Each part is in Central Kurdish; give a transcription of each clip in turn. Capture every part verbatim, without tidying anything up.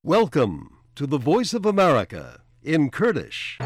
Welcome to the Voice of America in Kurdish.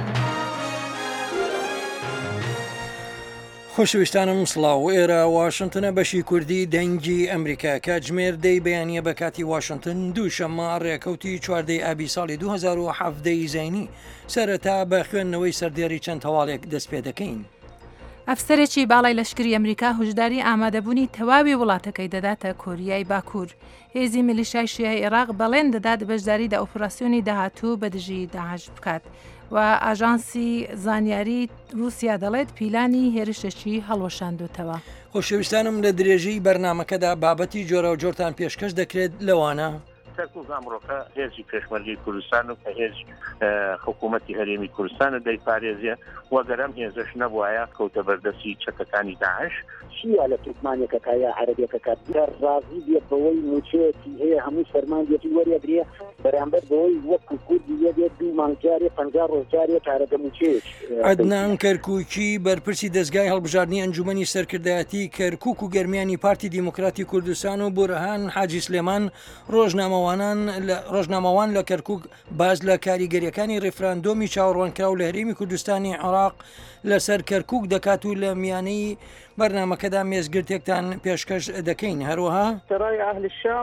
خۆشەویستانم سڵاو ئێرە واشنگتنە بەشی کوردی دەنگی ئەمریکا کاتژمێر دەی بەیانیە بە کاتی واشنگتن دووشەممە ڕێکەوتی چواردەی ئابی ساڵی دوو هەزار و هەفت زەینی سەرەتا بە خوێندنەوەی سەردێری چەند هەواڵێک دەست پێ دەکەین. ئەفسەرێکی باڵای لەشکری ئەمریکا هوشداری ئامادەبوونی تەواوی وڵاتەکەی دەداتە کۆریای باکوور. هێزی میلیشای شیعی عێراق بەڵێن دەدات بەشداری لە ئۆپراسیۆنی داهاتوو بە دژی داعش بکات و ئاژانسی زانیاری رووسیا دەڵێت پیلانی هێرشێکی هەڵوەشاندوتەوە. خۆشەویستانم لە درێژەی بەرنمەکەدا بابەتی جۆرە و جۆرتان پێشکەش دەکرێت لەوانە. سەرکوز ئەمڕۆکە هێزی پێشمەرگەی کوردستان و کە هێز حکوومەتی هەرێمی کوردستانە دەیپارێزیە وەگەرەم هێزش نەبووایە کەوتە بەردەستی چەکەکانی داعش شیعە لە تورکمانێکە کایە عەرەبیەکە کات ڕازی بێت بەوەی موچەیەکی هەیە هەموو فەرمانێتی وەریەگرێ بەرامبەر بەوەی وەکو کوردی یەبێت دوو مانگجارێ پەنجا ڕۆژجارێ کارەکە موچەیەک. عەدنان کەرکووکی بەرپرسی دەستگای هەڵبژاردننی ئەنجومەنی سەرکردایەتی کەرکووک و گەرمیانی پارتی دیموکراتی کوردستان و بورهان حاجی سلێمان ڕۆژنامەوانان ڕۆژنامەوان لە کەرکووک باز لە کاریگەریەکانی ڕێفراندۆمی چاوەڕوانکراو لە هەرێمی کوردستانی عێراق لەسەر کەرکووک دەکات و لە میانەی بەرنمەکەدا مێزگرتێکتان پێشکەش دەکەین. هەروەها سراي أهل الشام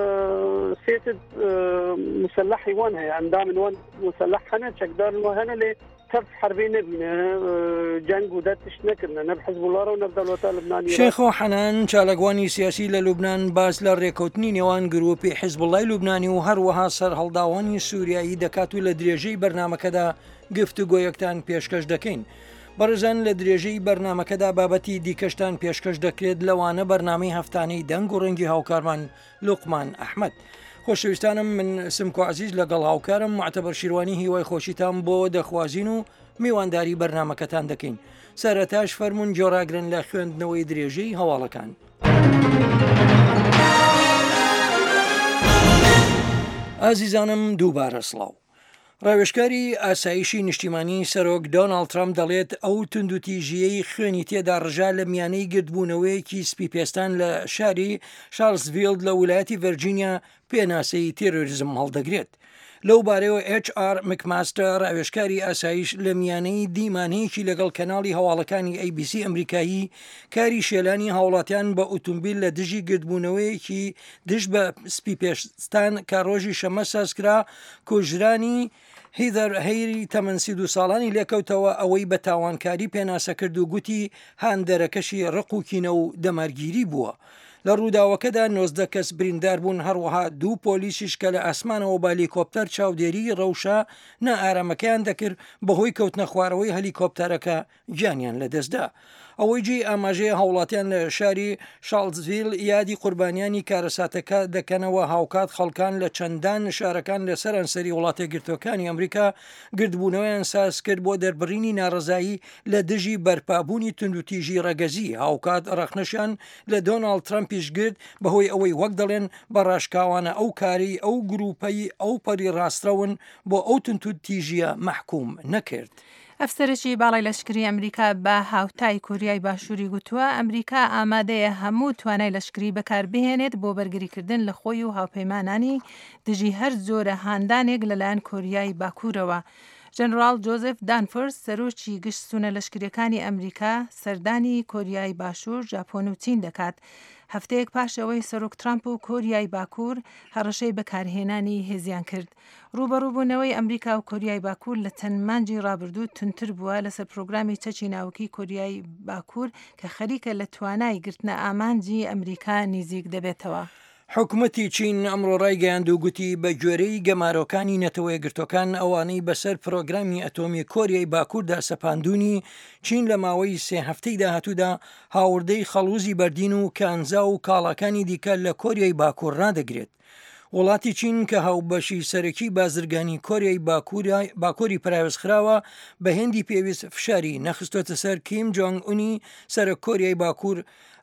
سيتد مسلحي وان هي عندهم وان مسلح هنا شكدار وهنا لي كف حربي نبينا جنگ وداتش نكرنا نب حزب الله ونبدا الوطن اللبناني. شيخ حنان چالەگوانی سیاسی لە لوبنان باز لە ڕێکەوتنی نێوان گروپی حزب الله لوبنانی و هەروەها سەر هەڵداوانی سووریایی دەکات و لە درێژەی بەرنمەکەدا گفتوگۆیەکتان پێشکەش دەکەین. بەڕێزان لە درێژەی بەرنمەکەدا بابەتی دیکەشتان پێشکەش دەکرێت لەوانە بەرنامەی هەفتانەی دەنگ و ڕەنگی هاوکارمان لوقمان ئەحمەد. خۆشەویستانم من سمکۆ عەزیز لەگەڵ هاوکارم معتەبەر شیروانی هیوای خۆشیتان بۆ دەخوازین و میوانداری بەرنمەکەتان دەکەین. سەرەتاش فەرموون جۆراگرن لە خوێندنەوەی درێژەی هەواڵەکان. ئازیزانم دووبارە سڵاو. ڕاوێژکاری ئاسایشی نیشتیمانی سەرۆک دۆناڵد ترامپ دەڵێت ئەو توندوتیژیەی خوێنی تێدا ڕژا لە میانەی گردبوونەوەیەکی سپی پێستان لە شاری شارلزڤیلد لە ویلایەتی ڤەرجینیا پێناسەی تێرۆریزم هەڵدەگرێت. لەو بارەوە ئێچ ئار مکماستە ڕاوێژکاری ئاسایش لە میانەی دیمانەیەکی لەگەڵ کەناڵی هەواڵەکانی ئەی بی سی ئەمریکایی کاری شێلانی هاوڵاتیان بە ئۆتۆمبیل لە دژی گردبوونەوەیەکی دژ بە سپی پێستان کە ڕۆژی شەمە سازکرا کوژرانی هیدەر هەیری تەمەن سی دو ساڵانی لێکەوتەوە ئەوەی بە تاوانکاری پێناسە کرد و گوتی هاندەرەکەشی ڕقوکینە و دەمارگیری بووە. لە ڕووداوەکەدا نۆزدە کەس بریندار بوون هەروەها دوو پۆلیسیش کە لە ئاسمانەوە با هەلیکۆپتەر چاودێری ڕەوشە نا ئارامەکەیان دەکرد بەهۆی کەوتنە خوارەوەی هەلیکۆپتەرەکە گیانیان لەدەستدا. ئەوەی جێ ئاماژەیە هەوڵاتیان لە شاری شارلزڤیل یادی قوربانیانی کارەساتەکە دەکەنەوە هاوکات خەڵکان لە چەندان شارەکان لە سەرانسەری وڵاتە گرتوەکانی ئەمریکا گردبوونەوەیان ساز کرد بۆ دەربڕینی ناڕزایی لە دژی بەرپابوونی توندوتیژی ڕەگەزی. هاوکات ڕەخنەشیان لە دۆناڵد ترامپیش گرت بەهۆی ئەوەی وەک دەڵێن بە ڕاشکاوانە ئەو کاری ئەو گروپەی ئەو پەری ڕاسترەون بۆ ئەو توندوتیژیە مەحکوم نەکرد. ئەفسەرێکی باڵای لەشکری ئەمریکا بە هاوتای کوریای باشووری گوتووە ئەمریکا ئامادەیە هەموو توانای لەشکری بەکاربهێنێت بۆ بەرگریکردن لە خۆی و هاوپەیمانانی دژی هەر جۆرە هاندانێک لەلایەن کۆریای باکوورەوە. ژەنەڕاڵ جۆزف دانفۆرس سەرۆکی گشت سوونە لەشکریەکانی ئەمریکا سەردانی کۆریای باشوور ژاپۆن و چین دەکات. هەفتەیەک پاش ئەوەی سەرۆک ترامپ و کۆریای باکوور هەڕەشەی بەکارهێنانی هێزیان کرد. ڕوبەڕووبوونەوەی ئەمریکا و کۆریای باکوور لە چەند مانجی ڕابردوو تونتر بووە لەسەر پرۆگرامی چەکی ناوکی کۆریای باکوور کە خەریکە لە توانای گرتنە ئامانجی ئەمریکا نزیک دەبێتەوە. حکوومەتی چین ئەمڕۆ ڕایگەیاند و گوتی بە گوێرەی گەمارۆکانی نەتەوەی گرتوەکان ئەوانەی بەسەر پرۆگرامی ئەتۆمی کۆریای باکووردا سەپاندونی چین لە ماوەی سێ هەفتەی داهاتوودا هاوردەی خەڵوزی بەردین و کانزا و کاڵاکانی دیکە لە کۆریای باکوور ڕادەگرێت. وڵاتی چین کە هاوبەشی سەرەکی بازرگانی کۆریای باکووری پراوێزخراوە بە هێندی پێویست فشاری نەخستۆتە سەر کیم جۆنگ ئونی سەرە کۆریای باکوور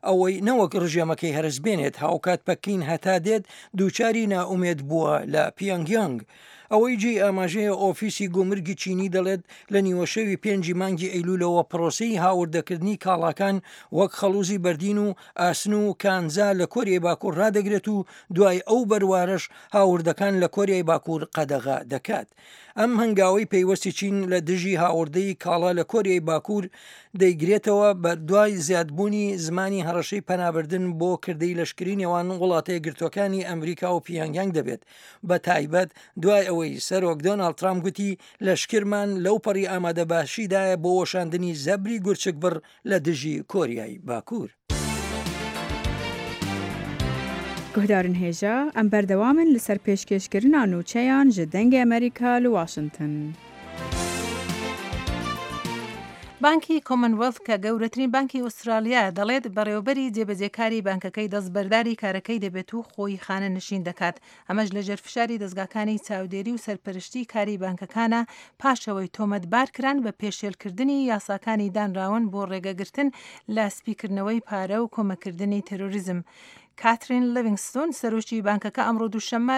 ئەوەی نەوەک ڕژێمەکەی هەرس بێنێت هاوکات پەکین هەتا دێت دووچاری نائومێت بووە لە پیۆنگیانگ. ئەوەی جێ ئاماژەیە ئۆفیسی گۆمرگی چینی دەڵێت لە نیوەشەوی پێنجی مانگی ئەیلولەوە پرۆسەی هاوردەکردنی کاڵاکان وەک خەڵوزی بەردین و ئاسن و کانزا لە کۆریای باکوور ڕدەگرێت و دوای ئەو بەروارش هاوردەکان لە کۆریای باکوور قەدەغا دەکات. ئەم هەنگاوی پەیوەستی چین لە دژی هاوردەی کاڵا لە کۆریای باکوور دەیگرێتەوە بە دوای زیادبوونی زمانی هەڕەشەی پەنابردن بۆ کردەی لەشکری نێوان وڵاتەیە گرتوەکانی ئەمریکا و پیۆنگیانگ دەبێت بە تایبەت دوای ئەوەی سەرۆک دۆناڵد ترامپ گوتی لەشکرمان لەو پەڕی ئامادەباشیدایە بۆ وەشاندنی زەبری گورچک بڕ لە دژی کۆریای باکوور. گوهدارن هێژە ئەم بەردەوامن لەسەر پێشکەشکردنا نوچەیان ji dengê ئەمریکا لە واشنگتن. بانکی کۆمنوەلت کە گەورەترین بانکی ئوسترالیا دەڵێت بەڕێوەبەری جێبەجێکاری بانکەکەی دەستبەرداری کارەکەی دەبێت و خۆی خانە نشین دەکات. ئەمەش لە ژێرفشاری دەستگاکانی چاودێری و سەرپەرشتی کاری بانکەکانە پاشەوەی تۆمەتبارکران بە پێشێلکردنی یاساکانی دانراون بۆ ڕێگەگرتن لە سپیکردنەوەی پارە و کۆمەکردنی تێرۆریزم. کاترین لیڤینگستۆن سەرۆکی بانکەکە ئەمڕۆ دووشەممە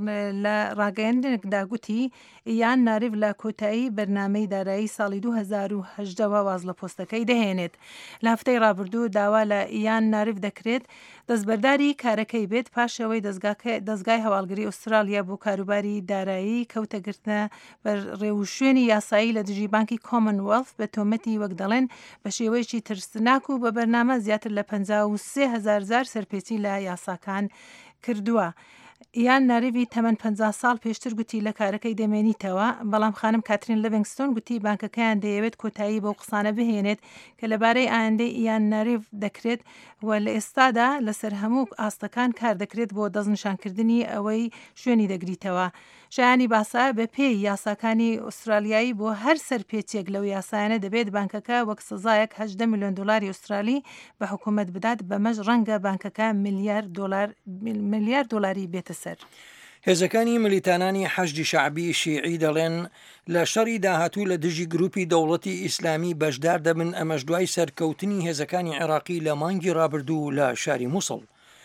لە ڕاگەیاندنێکدا گوتی یان ناریڤ لە کۆتایی بەرنامەی دارایی ساڵی دوو هەزار و هەژدەوە واز لە پۆستەکەی دەهێنێت. لە هەفتەی ڕابردوو داوا لە یان ناریڤ دەکرێت دەستبەرداری کارەکەی بێت پاشەوەی دەستگای هەواڵگری ئوسترالیا بۆ کاروباری دارایی کەوتەگرتنە بە ڕێوشوێنی یاسایی لە دژی بانکی کۆمنوەلت بە تۆمەتی وەک دەڵێن بە شێوەیەکی ترسناک و بە بەرنامە زیاتر لە پەنجا و سێ هەزار جار سەرپێچی لە یاساکان کردووە. یان ناریڤی تەمەن پەنجا ساڵ پێشتر گوتی لە کارەکەی دەمێنیتەوە، بەڵام خانم کاترین لیڤینگستۆن گوتی بانکەکەیان دەیەوێت کۆتایی بۆ قسانە بهێنێت کە لەبارەی ئایندەی یان ناریڤ دەکرێت و لە ئێستادا لەسەر هەموو ئاستەکان کار دەکرێت بۆ دەستنیشانکردنی ئەوەی شوێنی دەگریتەوە. شایانی باسا بە پێی یاساکانی ئوسترالیایی بۆ هەر سەرپێچێک لەو یاسایانە دەبێت بانکەکە وەک سزایەک هەژدە میلیۆن دۆلاری ئوسترالی بە حکوومەت بدات، بەمەش ڕەنگە بانکەکە میلیارد دۆلار میلیارد دۆلاری بێتە سەر. هێزەکانی ملیتانانی حەشدی شعبی شیعی دەڵێن لە شەڕی داهاتوو لە دژی گروپی دەوڵەتی ئیسلامی بەشدار دەبن، ئەمەش دوای سەرکەوتنی هێزەکانی عێراقی لە مانگی ڕابردوو لە شاری مووسڵ.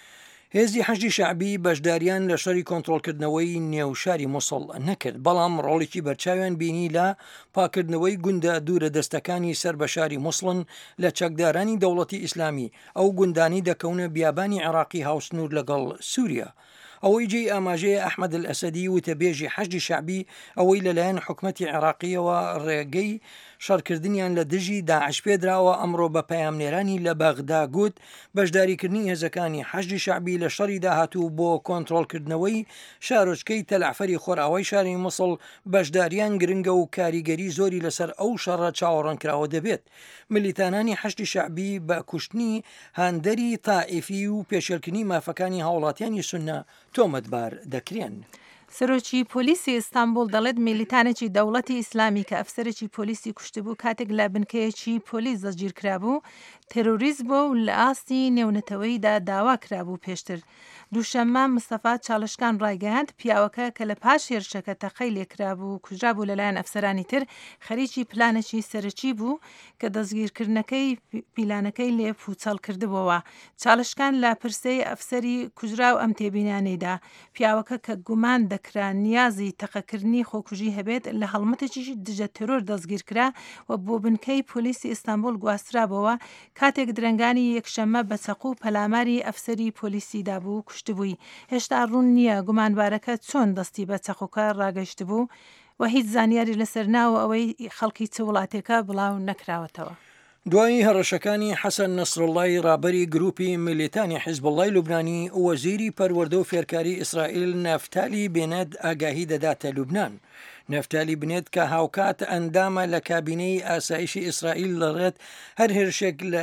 هێزی حەشدی شعبی بەشداریان لە شەری کۆنتڕۆلکردنەوەی نێو شاری مووسڵ نەکرد، بەڵام ڕۆڵێکی بەرچاویان بینی لە پاکردنەوەی گوندە دوورە دەستەکانی سەر بە شاری مووسڵن لە چەکدارانی دەوڵەتی ئیسلامی، ئەو گوندانی دەکەونە بیابانی عێراقی هاوسنوور لەگەڵ سووریا. ئەوەی جێی ئاماژەیە ئەحمەد الئەسەدی وتەبێژی حەشدی شعبی ئەوەی لەلایەن حکومەتی عێراقیەوە ڕێگەی شەڕکردنیان لە دژی داعش پێدراوە ئەمڕۆ بە پەیامنێرانی لە بەغدا گوت بەشداریکردنی هێزەکانی حەشدی شعبی لە شەڕی داهاتوو بۆ کۆنتڕۆلکردنەوەی شارۆچکەی تەلعفەری خۆراوەی شاری مووسڵ بەشداریان گرنگە و کاریگەری زۆری لەسەر ئەو شەڕە چاوەڕەنکراوە دەبێت. ملیتانانی حەشدی شعبی بە کوشتنی هاندەری تائیفی و پێشێلکردنی مافەکانی هاوڵاتیانی سونە تۆمەتبار دەکرێن. سەرۆکی پۆلیسی ئیستانبول دەڵێت میلیتانێکی دەوڵەتی ئیسلامی کە ئەفسەرێکی پۆلیسی کوشتبوو کاتێک لە بنکەیەکی پۆلیس دەستگیر کرابوو تێرۆریست بۆ و لە ئاستی نێونەتەوەیدا داوا کرابوو. پێشتر دووشەممە مستەفا چالشکان ڕایگەیاند پیاوەکە کە لە پاش هێرشەکە تەقەی لێکرابوو و کوژرابوو لەلایەن ئەفسەرانی تر خەریکی پلانێکی سەرەکی بوو کە دەستگیرکردنەکەی پیلانەکەی لێ پوچەڵ کردبووەوە. چالشکان لە پرسەی ئەفسەری کوژرا و ئەم تێبینانەیدا پیاوەکە کە گومان دەکرا نیازی تەقەکردنی خۆکوژی هەبێت لە هەڵمەتێکی دژە تەرۆر دەستگیرکرا و بۆ بنکەی پۆلیسی ئیستانبول گواسترابەوە کاتێک درنگانی یەکشەممە بە چەقو و پەلاماری ئەفسەری پۆلیسیدا بوو کوشتبووی. هێشتا ڕوون نییە گومانبارەکە چۆن دەستی بە چەقوکە ڕاگەشت بوو و هیچ زانیاری لەسەر ناوە ئەوەی خەڵکی چ وڵاتێکە بڵاو نەکراوەتەوە. دوای هەڕەشەکانی حەسەن نەسڕڵڵای ڕابەری گروپی میلیتانی حیزبڵڵای لوبنانی وەزیری پەروەردە و فێرکاری ئیسرائیل نەفتالی بێنێت ئاگاهی دەداتە لوبنان. نەفتالی بنێت کە هاوکات ئەندامە لە کابینەی ئاسایشی ئیسرائیل دەڵێت هەر هێرشێک لە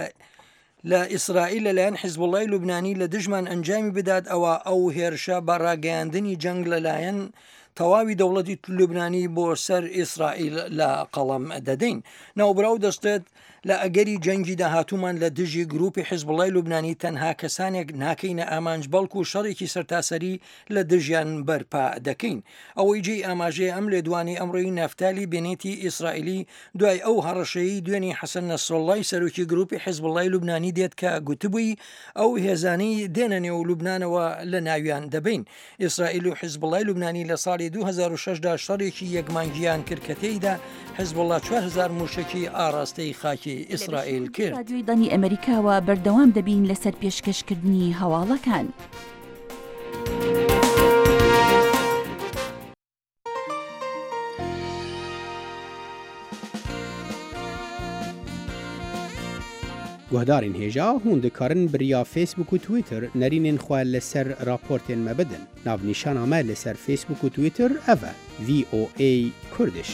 لە ئیسرائیل لەلایەن حیزبڵڵای لوبنانی لە دژمان ئەنجامی بدات ئەوە ئەو هێرشە بە ڕاگەیاندنی جەنگ لەلایەن تەواوی دەوڵەتی لوبنانی بۆ سەر ئیسرائیل لە قەڵەم دەدەین. ناوبراو دەستێت لە ئەگەری جەنگی داهاتوومان لە دژی گروپی حیزبوڵای لوبنانی تەنها کەسانێک ناکەینە ئامانج بەڵکو و شەڕێکی سەرتاسەری لە دژیان بەرپا دەکەین. ئەوەی جێی ئاماژەیە ئەم لێدوانی ئەمڕۆی نافتالی بێنێتی ئیسرائیلی دوای ئەو هەڕەشەیی دوێنی حەسەن نەسرەڵڵای سەرۆکی گروپی حیزبوڵای لوبنانی دێت کە گوتبووی ئەو هێزانەی دێنە نێو لوبنانەوە لە ناویان دەبین. ئیسرائیل و حیزبوڵای لوبنانی لە ساڵی دوو هەزار و شەشدا شەڕێکی یەکمانگیان کرد کە تێیدا حیزبوڵا چوار هەزار موشکی ئاراستەی خاکی ئیسرائیل کرد. رادیۆی دانی ئەمریکاوە بەردەوام دەبین لەسەر پێشکەشکردنی هەواڵەکان. گوهدارین هێژا هون دikarin biriya Facebook û Twitter nerînên xwe li ser raportên me bidin. Navnîşana me li ser Facebook û Twitter ev e V O A Kurdiş.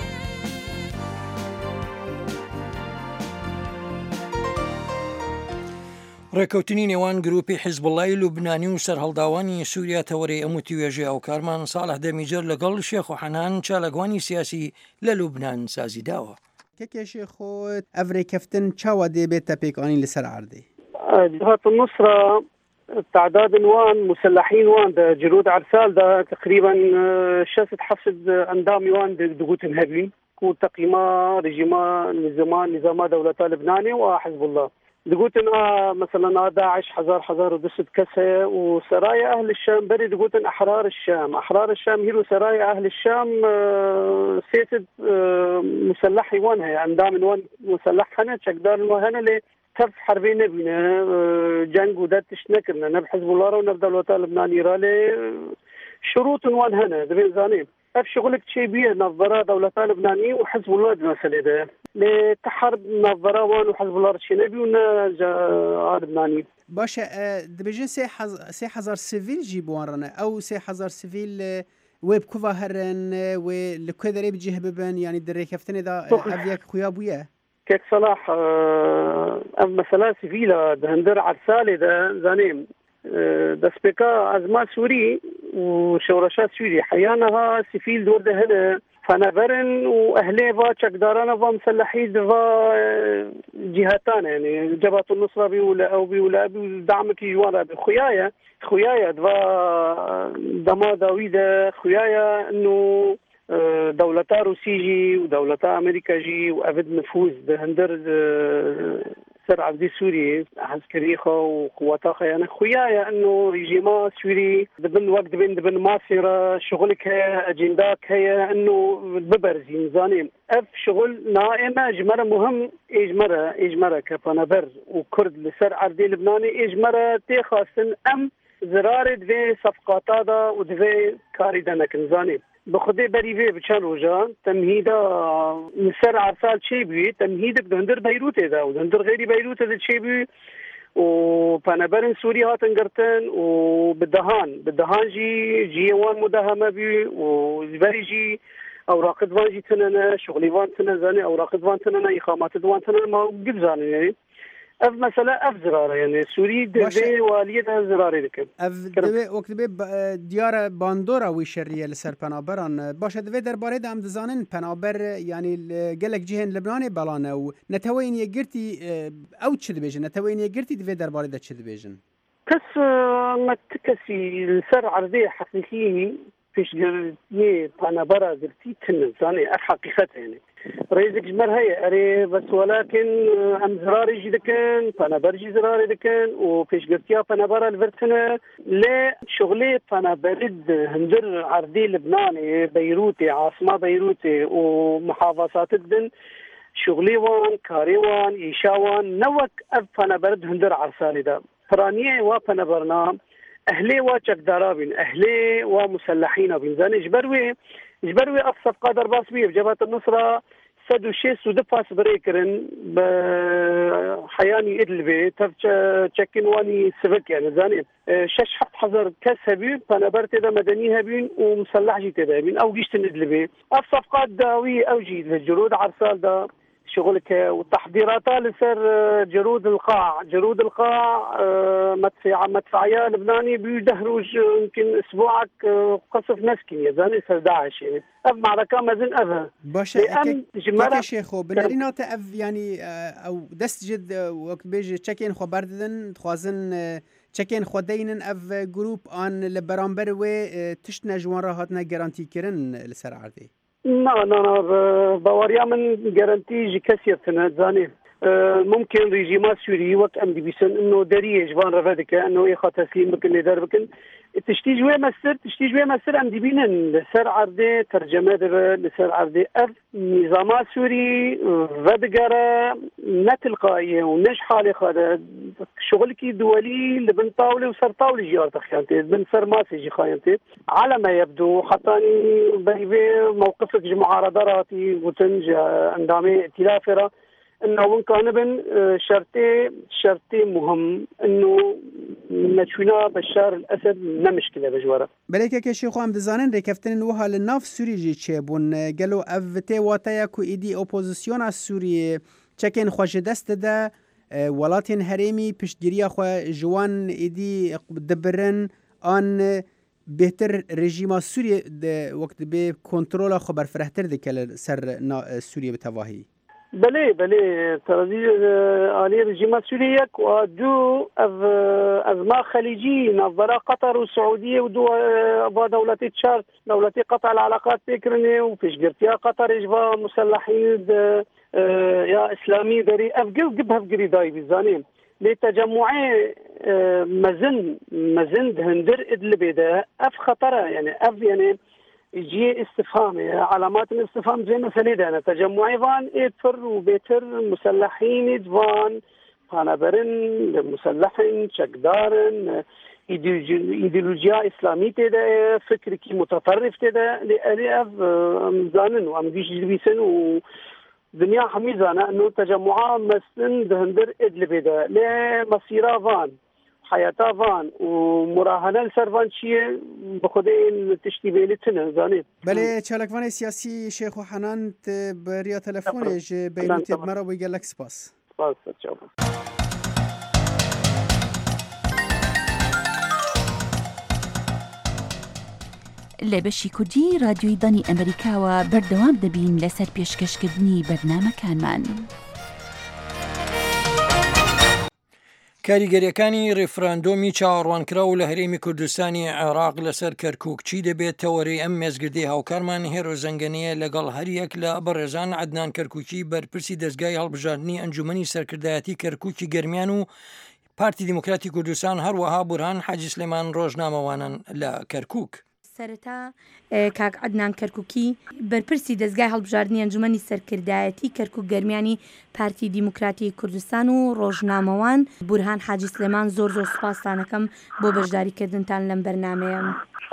ڕێکەوتنی نێوان گروپی حیزبوڵای لوبنانی و سەرهەڵداوانی سووریا تەوەرەی ئەم وتیوێژێ ئەو کارمان ساڵح دەمیجر لەگەڵ شێخ و حەنان چالەگوانی سیاسی لە لوبنان سازی داوە. کێکێشی خۆت ئەڤڕێکەفتن چاوە دەبێتە پێکانی لەسەر عەردەی جهات النصرة تعداد وان مسلحين وان ده جنود عرسال ده تقريبا شاست حفظ اندامي وان دقوتن هبين كو تقييما رجيما نظاما نظاما دولة لبناني وحزب الله دقوتن آه مثلا داعش حزار حزار ودست كسه وسرايا اهل الشام بري دقوتن احرار الشام احرار الشام هيرو سرايا اهل الشام آه سياسة آه مسلحي وانها اندام وان مسلح هنا شكدار وهنا لي تف حربي نبينا جنگ ودتش نكرنا نب حزب الله ونب دولة لبنان رالي شروط وان هنا دبي زاني اف شغلك شي بيه نظره دولة لبناني وحزب الله المسألة ده لتحرب نظره وان وحزب الله رشي نبي ونا لبناني باشا دبيجن سي حز سي حزار سيفيل جيبوان رنا او سي حزار سيفيل ويب كوفا هرن ولكذا بجيه ببن يعني دري كفتني دا افياك خويابويا كيك صلاح ام مثلا سيفيلا دهندر عرسالي ده زانيم دسبكا ازما سوري وشورشات سوري حيانها سيفيل دور ده هنا فنبرن واهلي با تشكدارنا با مسلحين با جهاتان يعني جبهة النصرة بيولا او بيولا بدعمك جوانا بخيايا خيايا دوا دما داويدا خيايا انه دولتا روسي جي ودولتا امريكا جي وابد نفوذ بهندر سر عبدي سوري عسكري خو وقواتها خيانه خويايا انه ريجيما سوري بدن وقت بين بن ماسره شغلك هي اجنداك هي انه ببرز ينزاني اف شغل نائمه اجمره مهم اجمره اجمره كفنبر وكرد لسر عبدي لبناني اجمره تي خاصن ام زرار دفي صفقات هذا ودفي كاري دنك نزاني بخدي بريفي بشان وجان تمهيدا مسر عرسال شي بي تمهيد بدندر بيروت اذا ودندر غير بيروت اذا شي بي وبنبرن سوريا هاتنقرتن وبالدهان بالدهان جي جيوان مداهمه بي وزبري جي اوراق دوان جي تننا شغلي وان تنزاني اوراق دوان تننا اقامات دوان تننا ما قب زاني يعني اف مثلا اف زراره يعني سوري دبي واليد زراره دكم اف دبي وقت دبي ديار باندورا وي شريه لسر پنابران باشه دبي درباره دام دزانن پنابر يعني قالك جهن لبنان بلانه و نتوين يغرتي او تشد بيجن نتوين يغرتي دبي درباره د تشد بيجن كس ما تكسي السر عرضيه حقيقيه فيش قرتي پنابرا قرتي تنزاني حقيقه يعني رئيسك جمر هي أري بس ولكن أم زراري جدكن فنبرجي زراري دكن وفيش قرتيا فنبرا الفرتنا لا شغلي فنبرد هندر عردي لبناني بيروتي عاصمة بيروتي ومحافظات الدن شغلي وان كاري وان إيشا وان نوك أب فنبرد هندر عرسالي دا فرانية وفنبرنا أهلي وشك دارابين أهلي ومسلحين بنزاني جبروي جبروي أقصف قادر باسبيه بجبهة النصرة سدو شيء سود باس بريكرن بحياني إدلبي تشكين واني سبك يعني زاني شش حق حذر كسبي فنبرت إذا مدني هبين ومسلح جيت هبين أو جيشتن إدلبي الصفقات داوي أو جيد للجرود عرسال دا شغلك وتحضيراتها لسر جرود القاع جرود القاع مدفع مدفعية لبناني بيدهروج يمكن اسبوعك قصف نسكي زاني سر داعش يعني اف معركة مازن اف باشا كيف شيخو بنرينا تأف يعني او دست جد وقت بيجي تشكين خو بردن تخوازن تشكين خو دينن اف جروب ان لبرامبر و تشنا جوان راهاتنا جارانتي كرن لسر عردي لا لا لا باوريا من جارانتي جي كسير تنزاني ممكن ريجيمات سوري وقت ام دي بيسن انه دريه جبان رفادك انه ايه خا تسليم بكن لدار بكن تشتي جوي مسر تشتي جوي مسر ام دي بينن لسر عرضي ترجمه دبا لسر عرضي اف نظامات سوري فدقره نتلقائيه ونش حالي خاده شغلكي دولي لبن طاولي وسر طاولي جيار تخيانتي بن سر ماسي جي خاينتي على ما يبدو حتى بيبي موقفك معارضاتي وتنج اندامي ائتلافره انه وين كان بن شرطي شرطي مهم انه نشونا بشار الاسد لا مشكله بجواره بلکه که شیخو هم دزانن ریکفتن وها لناف سوری جی چبون گلو افته واتایا کو ایدی اپوزیسیون از سوریه چکن خوش دست ده ولاتین هریمی پشتگیری خو جوان ایدی دبرن آن بهتر رژیم سوریه وقت به کنترل خبر فرهتر دکل سر سوریه بتواهی بله بله ترازی آلی رژیم سوریه و دو از از ما خلیجی نظره قطر و سعودیه و دو با دولت تشاد دولت قطع العلاقات فكرني وفيشقرتيا قطر يجوا مسلحين يا اسلامي دري افقل قبها فقري داي بزانين لتجمعي مزن مزن هندر ادلبي ده اف خطره يعني اف يعني يجي استفهامي علامات الاستفهام زي مثلا ده أنا تجمعي فان إدفر وبيتر مسلحين فان فانبرن مسلحين شكدارن إيديولوجيا إسلامية ده فكر كي متطرف ده لألي أف مزانن وأم بيش بيسن ودنيا حميزانة إنه تجمعات مسن دهندر إدلبي ده لمصيرا فان حياتا فان ومراهنه لسرفان شيء بخدين تشتي بيلتنا زاني بله چالکوان سیاسی شیخ و حنان بریا تلفونش بینوتی مرا و گلک سپاس سپاس چاو لە بەشی کوردی رادیۆی دانی ئەمریکاوە بەردەوام دەبین لەسەر پێشکەشکردنی بەرنامەکانمان. کاریگەریەکانی ڕێفراندۆمی چاوەڕوانکرا و لە هەرێمی کوردستانی عێراق لەسەر کەرکووک چی دەبێت تەوەرەی ئەم مێزگردەی هاوکارمان هێرۆ زەنگەنەیە لەگەڵ هەریەک لە بەڕێزان عەدنان کەرکووکی بەرپرسی دەستگای هەڵبژاردننی ئەنجومەنی سەرکردایەتی کەرکووکی گەرمیان و پارتی دیموکراتی کوردستان هەروەها بورهان حاجی سلێمان ڕۆژنامەوانن لە کەرکووک. سەرەتا کاک عەدنان کەرکووکی بەرپرسی دەستگای هەڵبژاردننی ئەنجومەنی سەرکردایەتی کەرکووک گەرمیانی پارتی دیموکراتی کوردستان و ڕۆژنامەوان بورهان حاجی سلێمان زۆر زۆر سوپاستانەکەم بۆ بەشداریکردنتان لەم بەرنامەیە.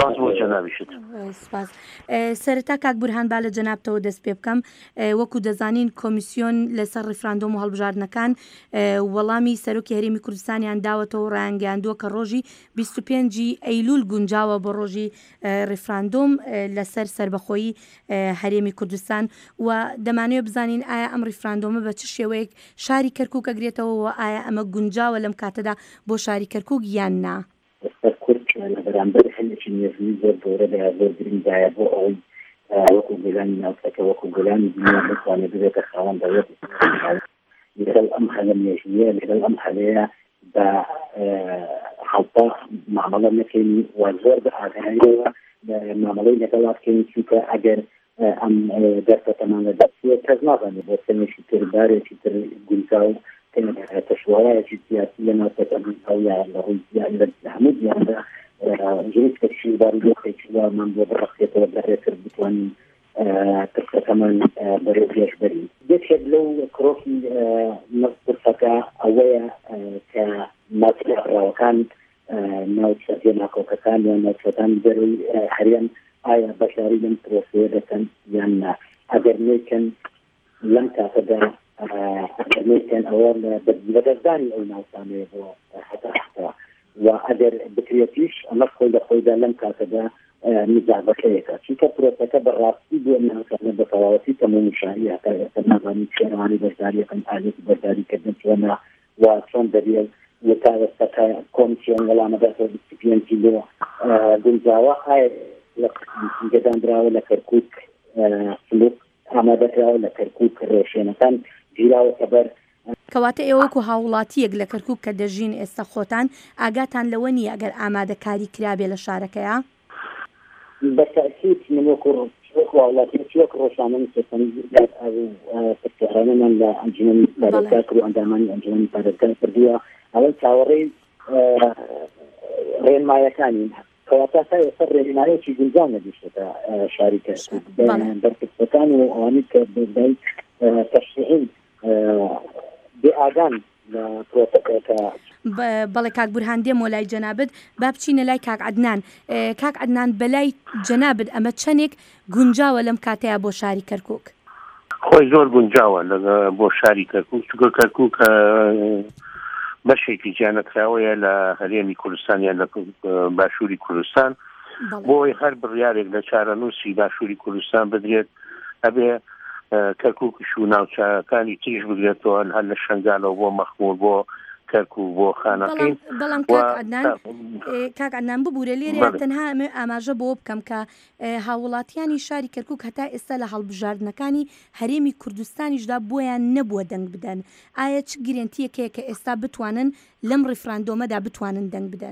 سپاس. سەرەتا کاک بورهان با لە جەنابتەوە دەست پێ بکەم وەکو دەزانین کۆمیسیۆن لەسەر ڕێفراندۆم و هەڵبژاردنەکان وەڵامی سەرۆکی هەرێمی کوردستانیان داوەتەوە ڕایانگەیاندووە کە ڕۆژی بیست و پێنجی ئەیلول گونجاوە بۆ ڕۆژی ڕێفراندۆم لەسەر سربەخۆیی هەرێمی کوردستان و دەمانوێت بزانین ئایا ئەم ڕێفراندۆمە بە چ شێوەیەک شاری کەرکووک ئەگرێتەوە و ئایا ئەمە گونجاوە لەم کاتەدا بۆ شاری کەرکووک یان نا. لە بەرامبەر هەلێکی نێژووی زۆر گەورە لە زۆر گرنگایە بۆ ئەوەی وەکو گەلانی ناوچەکە وەکو گەلانی دنیا بتوانێت ببێتە خاوەن دەوڵەت لەگەڵ ئەم هەلە نێژوویە لەگەڵ ئەم هەلەیە بە حەڵتا مامەڵە نەکەین و زۆر بە ئاگاییەوە مامەڵەی لەگەڵا بکەین چونکە ئەگەر ئەم دەرفەتەمان لە دەستوە کەس نازانێت بۆ سەرێکی تر بارێکی تر گونجاو تشوارایەکی سیاسی لە ناوچەکە ئەو یان لە ڕووی لە هەموو دیاندا جوستكشي باردو خيشوا من ببرخيت وبريتر بتوان تركتمان بريفيش بري جت لو كروكي نصر فكا اويا كماتر وكان نوتشاتين اكو كان ونوتشاتان بري حريا ايا بشريا تروسيدة يعني اجرنيكن لم تاخذ اجرنيكن اول بدرداني او نوتاني حتى حتى وأدر بكرياتيش نفخل دخويدا لم كاتدا نزاعەکەیەکە چونکە پرۆسەکە بەڕاستی بووە ناکانە بە تەواوەتی تەمام شاهی هەتا نازانی شێوانی بەشداریەکەن ئالێتی بەشداریکردن چۆنە و چۆن دەبێت وتاوەستەکە کۆمیسیۆن وەڵامەداتە بیست و پێنج کیلۆ گونجاوە ئایا لە گەدانراوە لە کەرکووک سلوک ئامادەکراوە لە کەرکووک ڕێشێنەکان گیراوەتە بەر کەواتە ئێوەکو هاوڵاتیەک لە کەرکووک کە دەژین ئێستا خۆتان ئاگاتان لەوە نیە ئەگەر ئامادەکاری کرابێ لە شارەکەیە بەتەکید من وەکو وڵاتی وەک ڕۆژنامە سەرکارانەمان لە ئەنجومەنی پارێزگار و ئەندامانی ئەنجومەنی پارێزگار کردووە ئەوە چاوەڕێی ڕێنمایەکانی کەواتە تا ئێستا ڕێنمایەکی گونجاو نەدیشتە شاری کەرکووک بەرپرسەکان و ئەوانی کە بێدای تەشریعین بێ ئاگان لە پرۆسەکەکە بەڵێ کاک بورهان دێمەوە لای جەنابەت با بچینە لای کاک عەدنان کاک عەدنان بەلای جەنابەت ئەمە چەندێک گونجاوە لەم کاتەیە بۆ شاری کەرکووک خۆی زۆر گونجاوە بۆ شاری کەرکووک چونکە کەرکووک بەشێکی گیانەکراوەیە لە هەرێمی کوردستان یان لە باشووری کوردستان بۆی هەر بڕیارێک لە چارەنووسی باشووری کوردستان بدرێت ئەبێ کەرکووکش و ناوچەکانی تریش بگرێتەوە هەر لە شنگالەوە بۆ مەخموور بۆ کەرکووک بۆ خانەقین بەڵام کاک عەدنان ببوورە لێرە تەنها ئەمێ ئاماژە بۆ بکەم کە هاوڵاتیانی شاری کەرکووک هەتا ئێستا لە هەڵبژاردنەکانی هەرێمی کوردستانیشدا بۆیان نەبووە دەنگ بدەن ئایا چ گرنتیەکەیە کە ئێستا بتوانن لەم ڕیفراندۆمەدا بتوانن دەنگ بدەن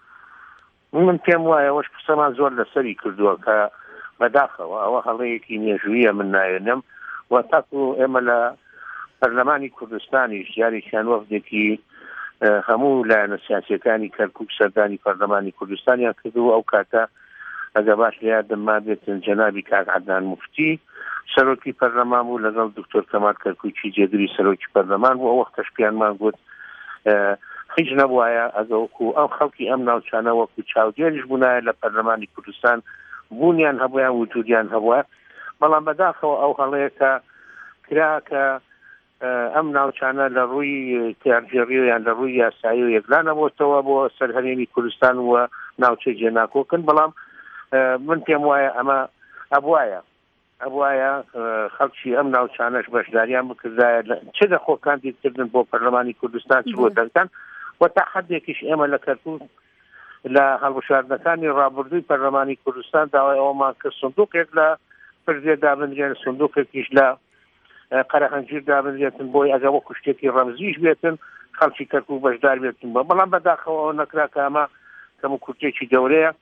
من پێم وایە ئەوەش قسەمان زۆر لەسەری کردووە کە بەداخەوە ئەوە هەڵەیەکی مێژوویە من نایێنم و تاکو ئێمە لە پەرلەمانی کوردستانی جارێکیان وەفدێکی هەموو لایەنە سیاسیەکانی کەرکووک سەردانی پەرلەمانی کوردستانیان کردو ئەو کاتە ئەگە باش لە یادم ما بێتن جەنابی کاک عەدنان موفتی سەرۆکی پەرلەمان بوو لەگەڵ دکتۆر کەمال کەرکووکی جێگری سەرۆکی پەرلەمان بوو ئەو وەختەش پیانمان گوت هیچ نەبوایە ئەگە وەکو ئەو خەڵکی ئەم ناوچانە وەکو چاودێریش بوونایە لە پەرلەمانی کوردستان بوونیان هەبوویان وجودیان هەبووە بەڵام بەداخەوە ئەو هەڵەیە کە کرا کە ئەم ناوچانە لە ڕووی تیارژێڕییان لە ڕووی یاسایی و یەکلانەبووتەوە بۆ سەرهەرێمی کوردستان و ناوچەی جێناکۆکن بەڵام من پێم وایە ئەمە ئەبوایە ئەبوایە خەڵکی ئەم ناوچانەش بەشداریان بکردایە چ دەخۆکاندیدکردن بۆ پەرلەمانی کوردستان چ بۆ دەرکان و تا حدێکیش ئێمە لە کەرکووک لە هەڵبژاردنەکانی ڕابردووی پەرلەمانی کوردستان داوای ئەومان کرد سندوقێک لە پردێ دابنرێن سندوقێکیش لە قەرەهەنجیر دابنرێتن بۆی ئەگە وەکو شتێکی ڕەمزیش بێتن خەڵکی کەرکووک بەشدار بێتن بە بەڵام بەداخەوە نەکرا کە ئەمە کەم و کورتێکی گەورەیە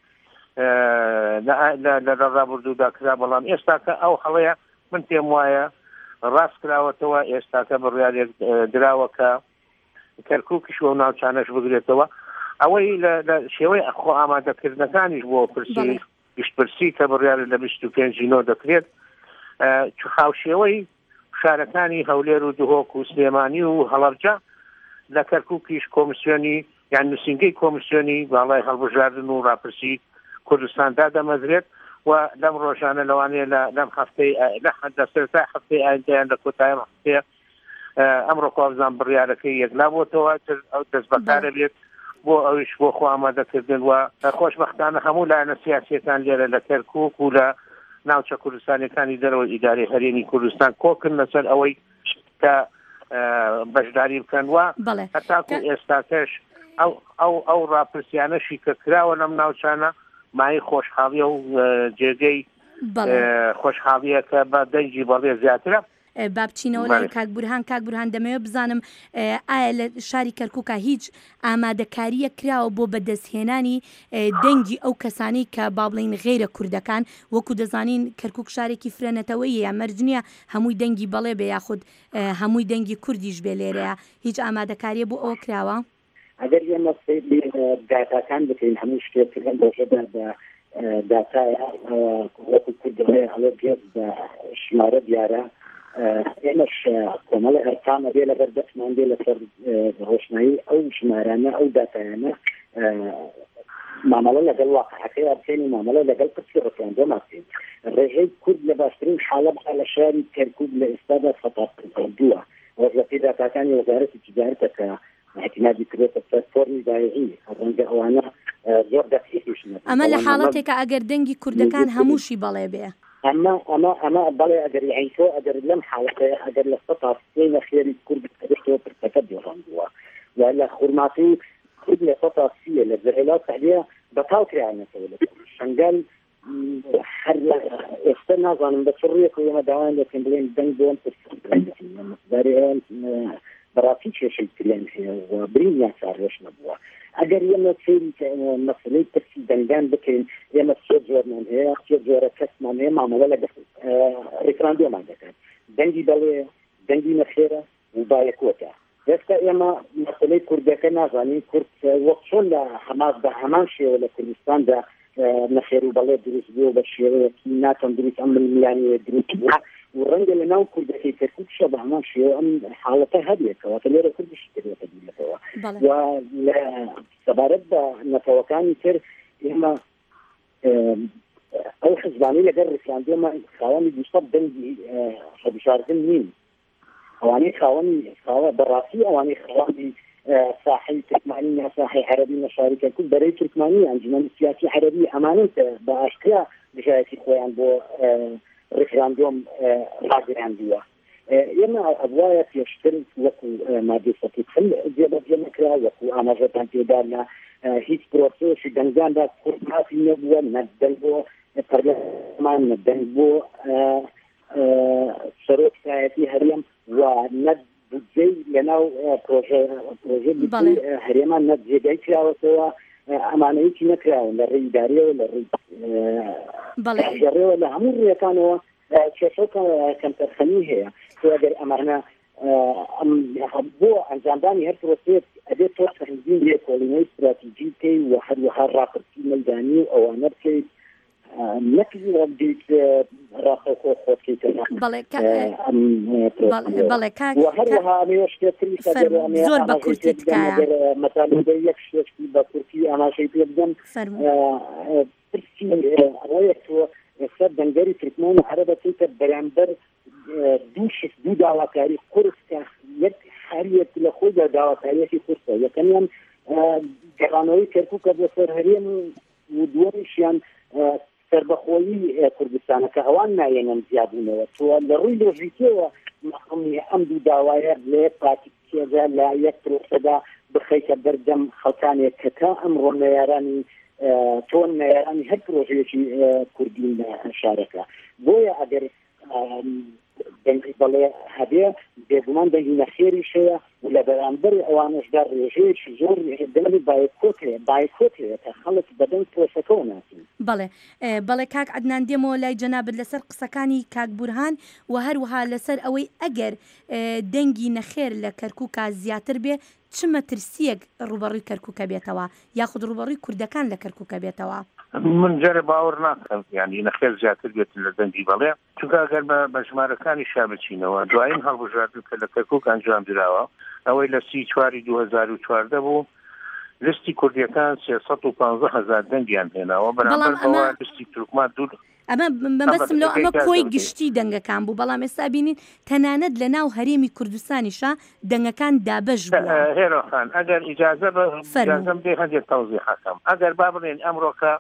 لە ڕابردوودا کرا بەڵام ئێستاکە ئەو هەڵەیە من پێم وایە ڕاست کراوەتەوە ئێستاکە بڕیارێک دراوە کە کەرکووکیش و ناوچانەش بگرێتەوە ئەوەی لە شێوەی ئەخۆ ئامادەکردنەکانیش بۆ پرسی گشتپرسی کە بڕیارە لە بیست و پێنج نۆ دەکرێت خاوشێوەی شارەکانی هەولێر و دهۆک و سلێمانی و هەڵەبجە لە کەرکووکیش کۆمیسیۆنی یان نووسینگەی کۆمیسیۆنی باڵای هەڵبژاردن و ڕاپرسی کوردستاندا دەمەزرێت و لەم ڕۆژانە لەوانەیە لەم هەفتەی لە سەرەتای هەفتەی ئایندەیان لە کۆتایی هەفتەیە ئەمڕۆ کوابزان بڕیارەکەی یەکلا بۆتەوە ئەو دەست بەکارە بێت بۆ ئەویش بۆ خۆ ئامادەکردن و خۆشبەختانە هەموو لایەنە سیاسیەکان لێرە لە کەرکووک و لە ناوچە کوردستانەکانی دەرەوەی ئیدارەی هەرێمی کوردستان کۆکن لەسەر ئەوەی کە بەشداری بکەن و هەتاکو ئێستاکەش ئەو ڕاپرسیانەشی کە کراوە لەم ناوچانە مای خۆشحاڵیە و جێگەی خۆشحاڵیە کە بە دەنگی بەڵێ زیاترە با بچینەوە لای کاک بورهان کاک بورهان دەمەوێت بزانم ئایا لە شاری کەرکووکە هیچ ئامادەکاریە کراوە بۆ بەدەستهێنانی دەنگی ئەو کەسانی کە با بڵین غێرە کوردەکان وەکو دەزانین کەرکووک شارێکی فرەنەتەوەیە یا مەرجنیە هەمووی دەنگی بەڵێ بێ یاخود هەمووی دەنگی کوردیش بێ لێرەیە هیچ ئامادەکاریە بۆ ئەوە کراوە ئەگەر ئێمە داتاکان بکەین هەموو شتێکن بۆشەدا بە داتای وەکو کوردەوەی هەڵە بێت بە ژمارە دیارە ئێمەش کۆمەڵی هەرکامە بێ لەبەر دەستمان بێ لەسەر ڕۆشنایی ئەو ژمارانە ئەو داتایانە مامەڵە لەگەڵ واقعەکەی بکەین مامەڵە لەگەڵ پرسی ڕفراندۆما بکەین ڕێژەی کورد لە باشترین حاڵە بخە لە شاری کەرکووک لە ئێستادا خەتاکردووە وەزارەتی داتاکانی وەزارەتی تیجارەتە کە اعتمادی کردێتە سەر فۆرمی بایعی ڕەنگە ئەوانە زۆر دەستێکیش ئەمە لە حاڵەتێکە ئەگەر دەنگی کوردەکان هەمووشی بەڵێ بێ ئەمە ئەمە ئەمە بەڵێ ئەگەر عینتۆ ئەگەر لەم حاڵەتەیە ئەگەر لە سەتا سێ نەخێری کورد بکردەوە پرسەکە دۆڕاندووە و لە خورماتی کورد لە سەتا سیە لە زەهێلات سەحلیە بەتاو کرایانەتەوە لە شەنگەل هەر ئێستا نازانم بە چ ڕێک ئێمە داوایان لێکەن بڵێن دەنگ بۆن مەقداری ئەوان بەڕاستی کێشەی کریان هەیە و برینیان چارێش نەبووە ئەگەر ئێمە فێری مەسلەی ترسی دەنگان بکەین ئێمە سێ جۆرمان هەیە سێ جۆرە کەسمان هەیە مامەڵە لەگەڵ ڕێکخراندۆمان دەکات دەنگی دەڵێ دەنگی نەخێرە و بایەکۆتە ئێستا ئێمە مەسلەی کوردەکە نازانین کورد وەک چۆن لە هەماس بە هەمان شێوە لە کوردستاندا نەخێر و بەڵێ دروست بووە بە شێوەیەکی ناتوان دروست ئەم میلیانی دروست بووە و ڕەنگە لە ناو کوردەکەی کەرکووتشە بە هەمان شێوە ئەم حاڵەتە هەبێتەوە کە لێرە کوردیش دەبێتە بیرەوە و لە سەبارەت بە نەتەوەکانی تر ئێمە ئەو حزبانی لەگەر ڕێکخراندۆمە خاوەنی دووسەد دەنگی هەبشاردن نین ئەوانەی خاوەنی بەڕاستی ئەوانەی خاوەنی ساحی ترکمانی یا ساحی عربی نشارکە کرد بەرەی ترکمانی ئەنجومەن سیاسی عربی ئەمانەی بە ئاشکرا بژایەتی خۆیان بۆ ڕێکخراندۆم ڕاگەیاندووە ئێمە ئەبوایە پێشتر وەکو مادەی سەتی خل جێبەجێ نەکرا وەکو ئاماژەتان پێدار لە هیچ پرۆسێشی دەنگداندا کورد مافی نەبووە نەدەنگ بۆ پەرلەمان نەدەنگ بۆ سەرۆک سایەتی هەرێم و نەد بودجەی لەناو پرۆژە پرۆژە هەرێمان نەت جێگای کراوەتەوە ئەمانەیەکی نەکراون لە ڕێی ئیداریەوە لە ڕێیگەڕێەوە لە هەموو ڕێەکانەوە کێشەکە کەمتەرخەنی هەیە تۆ ئەگەر ئەمانە بۆ ئەنجامدانی هەر پرۆسێت ئەبێت تۆ تەنظیم لێ کۆڵینەی استراتیجی بکەی و هەروەها ڕاپرسی مەیدانی و ئەوانە بکەیت نەکردی بێت ڕاستەوخۆ خۆتکەیتەوە بەڵێ کاک هەروەها ئەمەیە شتێتری زۆر بە کورتی تکایە مەسالەی یەک شتێکی بە کورتی ئاماژەی پێ بدەم پرسی ئەوەیە تۆ ئێستا دەنگەری ترکمان و عەرەبەکەیتە بەرامبەر دوو شت دوو داواکاری قورسکە یەک هەریەک لە خۆیدا داواکاریەکی قورسە یەکەمیان گەڕانەوەی کەرکووکە بۆ سەر هەرێم و دووەمیشیان سەربەخۆیی کوردستانەکە ئەوان نایەنەن زیادبوونەوە تۆ لە ڕووی لۆژیکیەوە مەخەمی ئەم دوو داوایە لە پاتی کێدا لە یەک پرۆسەدا بخەیتە بەردەم خەڵکانێک کە تا ئەمڕۆ نەیارانی تۆن نەیارانی هەر پرۆژەیەکی کوردی شارەکە بۆیە ئەگەر دەنگی بەڵێ هەبێ بێگومان دەنگی نەخێریش هەیە و لە بەرامبەر ئەوانەشدا ڕێژەیەکی زۆر دەنگی بایکۆت هەیە بایکۆت هەیە کە خەڵک بەدەنگ پرۆسەکەەوە ناسین بەڵێ بەڵێ کاک عەدنان دێمەوە لای جەنابەت لەسەر قسەکانی کاک بورهان و هەروەها لەسەر ئەوەی ئەگەر دەنگی نەخێر لە کەرکووکە زیاتر بێ چ مەترسیەک ڕوبەڕووی کەرکووکە بێتەوە یاخود ڕوبەڕووی کوردەکان لە کەرکووکە بێتەوە من جارێ باوەڕ ناکەم یعنی نەخێر زیاتر بێت لە دەنگی بەڵێ چونکە ئەگەر بە ژمارەکانی شا بچینەوە دوایین هەڵبژاردن کە لە کەرکووک ئەنجام درراوە ئەوەی لە سی چواری دوو هەزار و چواردە بوو لستی کوردیەکان سێسەد و پانزە هەزار دەنگیان هێناوە بەرامبەر بەوە لستی تورکمان دوو ئەمە بەبەستم لەو ئەمە کۆی گشتی دەنگەکان بوو بەڵام ئێستا بینین تەنانەت لە ناو هەرێمی کوردستانیشا دەنگەکان دابەش بووە هێرۆخان ئەگەر ئیجازە بە ئیجازەم دێ هەندێک تەوزیح حەکەم ئەگەر با بڵێن ئەمڕۆکە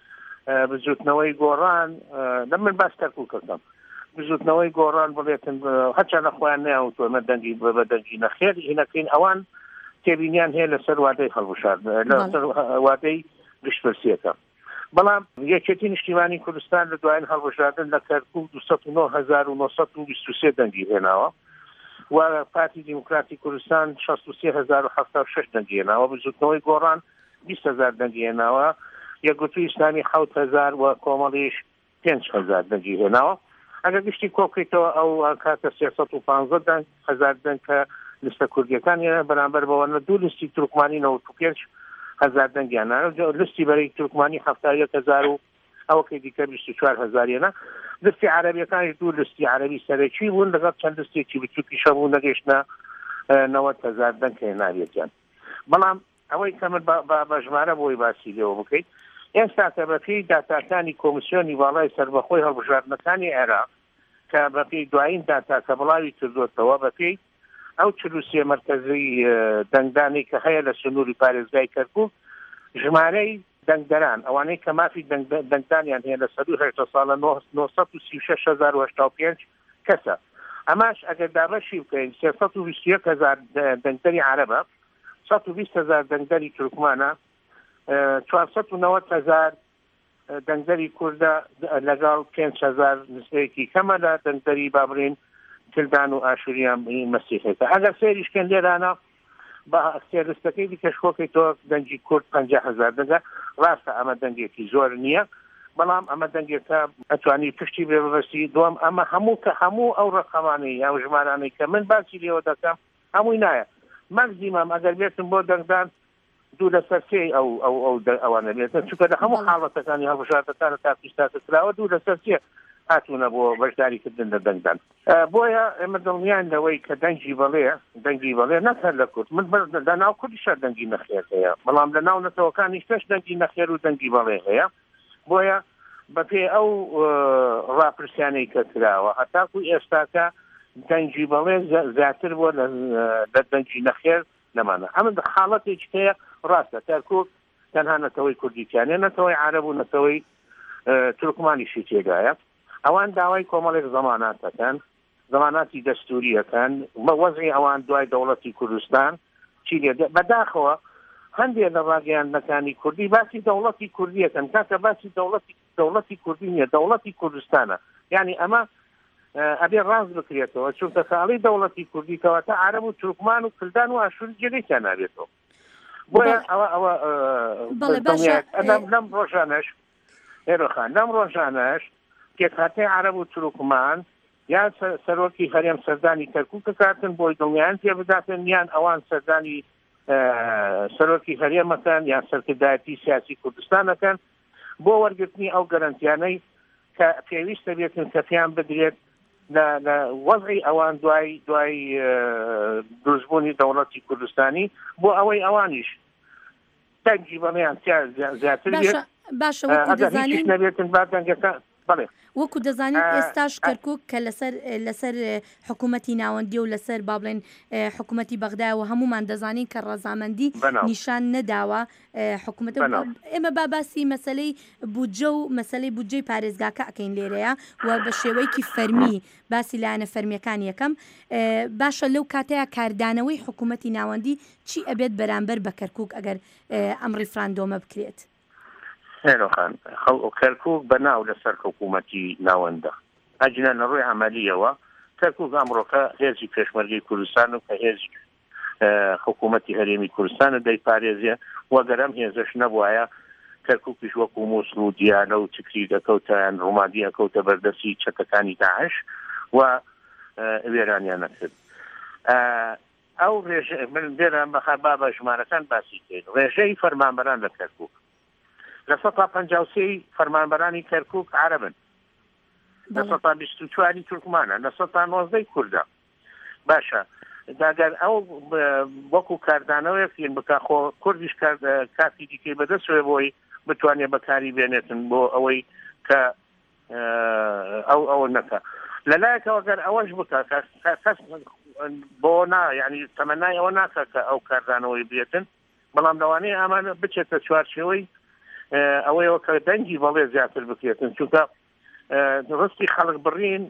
بزوتنەوەی گۆڕان لە من باس کەرکووکەکەم بزوتنەوەی گۆڕان بڵێتن هەرچە نەخۆیان نەیاوتوەمە دەنگی بە دەنگی نەخێر هینەکەین ئەوان تێبینیان هەیە لەسەر وادەی هەڵبژاردن لەسەر وادەی گشتبەرسیەکە بەڵام یەکێتی نیشتیمانی کوردستان لە دوایین هەڵبژاردن لە کەرکووک دووسەد و نۆ هەزار و نۆسەد و بیست و سێ دەنگی هێناوە و پارتی دیموکراتی کوردستان شەست و سێ هەزار و هەفتاد و شەش دەنگی هێناوە بزوتنەوەی گۆڕان بیست هەزار دەنگی هێناوە یەکگرتووی ئیسلامی حەوت هەزار و کۆمەڵیش پێنج هەزار دەنگی هێناوە ئەگەر گشتی کۆکریتەوە ئەو کاتە سێسەد و پانزە دەنگ هەزار دەنگ کە لستە کوردیەکان هێنا بەرامبەر بەوە دوو لستی تورکمانی نەوەت و پێنج هەزار دەنگیان لستی بەرەی تورکمانی هەفتاد و یەک هەزار و ئەوەکەی دیکە بیست و چوار هەزارێنە لستی عەرەبیەکانی دوو لستی عەرەبی سەرەکی بوون لەگەڵ چەند لستێکی بچووکیشە بوو نەگەیشتە نەوەت هەزار دەنگ کە هێناوێتیان بەڵام ئەوەی کە من بە ژمارە بۆی باسی لێەوە بکەیت ئێستا کە بەپێی داتاکانی کۆمیسیۆنی باڵای سەربەخۆی هەڵبژاردنەکانی عێراق کە بەپێی دوایین داتا کە بڵاوی کردوتەوە بەپێی ئەو چلووسێ مرکزی دەنگدانی کە هەیە لە سنووری پارێزگای کەرکووک ژمارەی دەنگدەران ئەوانەی کە مافی دەنگدانیان هەیە لە سەد و هەشتا ساڵە نۆسەد و سی و شەش هەزار و هەشتا و پێنج کەسە. ئەماش ئەگەر دابەشی بکەین سێسەد و بیست و یەک هەزار دەنگدەری عەرەبە، سەد و بیست هەزار دەنگدەری تورکمانە، چوارسەد و نەوەت هەزار دەنگدەری کوردە لەگەڵ پێنج هەزار نسبەیەکی کەمە لە دەنگدەری بابرین کلدان و ئاشوریان مەسیحێتە. ئەگەر سێریشکەن لێرانە بە سێرستەکەی دیکەش خۆکەیتەوە دەنگی کورد پەنجا هەزار دەنگە. ڕاستە ئەمە دەنگێکی زۆر نییە، بەڵام ئەمە دەنگێکە ئەتوانی پشتی بێ بەبەستی. دووەم ئەمە هەموو کە هەموو ئەو ڕقەمانەی یا ژمارانەی کە من باسی لێوە دەکەم هەمووی نایە. مەگزیمەم ئەگەر بێتم بۆ دەنگدان دوو لەسەر سێ ئەو ئەو ئەوانە بێتن، چونکە لە هەموو حاڵەتەکانی هەڵبژاردەکانە تا پیشتاکە کراوە دوو لەسەر سێ هاتوونە بۆ بەشداریکردن لە دەنگدان. بۆیە ئێمە دڵنیان لەوەی کە دەنگی بەڵێ دەنگی بەڵێ نەکرد لە کورد. من لە ناو کوردیشە دەنگی نەخێر هەیە، بەڵام لە ناو نەتەوەکانی پێش دەنگی نەخێر و دەنگی بەڵێ هەیە. بۆیە بەپێ ئەو ڕاپرسیانەی کە کراوە هەتاکو ئێستاکە دەنگی بەڵێ زیاتر بووە لە دەنگی نەخێر لەمانە. ئەمە حاڵەتێکی هەیە. ڕاستە کەرکووک تەنها نەتەوەی کوردیکانێ، نەتەوەی عەرەب و نەتەوەی تورکمانیشی تێدایە. ئەوان داوای کۆمەڵێک زەمانات دەکەن، زەماناتی دەستوریەکەن، وەزعی ئەوان دوای دەوڵەتی کوردستان چی لێ بەداخەوە هەندێک لە ڕاگەیاندنەکانی کوردی باسی دەوڵەتی کوردیەکەن، کاتە باسی دەوڵەتی دەوڵەتی کوردی نییە، دەوڵەتی کوردستانە. یعنی ئەمە ئەبێ ڕاست بکرێتەوە، چونکە خاڵی دەوڵەتی کوردی کەواتە عەرەب و تورکمان و کلدان و ئاشوری جێگەیتیان نابێتەوە. بۆیە ئەوە ئەوە لەم ڕۆژانەش هێرۆخان لەم ڕۆژانەش پێکهاتەی عەرەب و تورکمان یان سەرۆکی هەرێم سەردانی کەرکووکە کاتن بۆی دڵنیان پێ بداتن، یان ئەوان سەردانی سەرۆکی هەرێمەکەن یان سەرکردایەتی سیاسی کوردستانەکەن بۆ وەرگرتنی ئەو گەرانتیانەی کە پێویستە بێتن کە پێیان بدرێت لە وەزعی ئەوان دوای دوای دروستبوونی دەوڵەتی کوردستانی بۆ ئەوەی ئەوانیش دەنگی بەڵێیان زیاتر بێت. باشە وەکو دەزانین نەبێتن با دەنگەکە بەڵێ وەکو دەزانین ئێستاش کەرکووک کە لەسەر لەسەر حکوومەتی ناوەندی و لەسەر با بڵێن حکوومەتی بەغدایەوە هەمومان دەزانین کە ڕەزامەندی نیشان نەداوە حکوومەت. ئێمە باباسی مەسلەی بودجە و مەسلەی بودجەی پارێزگاکە ئەکەین لێرەیە و بە شێوەیەکی فەرمی باسی لایەنە فەرمیەکان یەکەم. باشە لەو کاتەیە کاردانەوەی حکوومەتی ناوەندی چی ئەبێت بەرامبەر بە کەرکووک ئەگەر ئەم ڕیفراندۆمە بکرێت؟ هێرۆخان کەرکووک بەناو لەسەر حکوومەتی ناوەندە ئەجنە لە ڕووی عەمەلیەوە کەرکووک ئەمڕۆکە هێزی پێشمەرگەی کوردستان و کە هێزی حکوومەتی هەرێمی کوردستانە دەیپارێزیە وەگەرەم هێزش نەبوایە کەرکووکیش وەکو مووسڵ و دیالە و تکری دەکەوتیان ڕۆمادی ئەکەوتە بەردەستی چەکەکانی داعش و وێرانیان نەکرد. ئەو ڕێژە من لێرە بەخا بابە ژمارەکان باسی کرد. ڕێژەی فەرمانبەران لە کەرکووک لە سەد تا پەنجا و سێ فەرمانبەرانی کەرکووک عەرەبن، لە سەد تا بیست و چواری تورکمانە، لە سەد تا نۆزدەی کوردە. باشە داگەر ئەو وەکو کاردانەوەیەکین بکە خۆ کوردیش کاتی دیکەی بەدەستوێ بۆی بتوانێت بەکاری بێنێتن بۆ ئەوەی کە ئەو ئەوە نەکە. لەلایەکەوە گەر ئەوەش بکە کەس بۆ نا یعنی تەمەنای ئەوە ناکە کە ئەو کاردانەوەی بێتن، بەڵام لەوانەیە ئەمانە بچێتە چوارچێوەی ئەوەیەوە کە دەنگی بەڵێ زیاتر بکرێتن، چونکە ڕستی خەڵک بڕین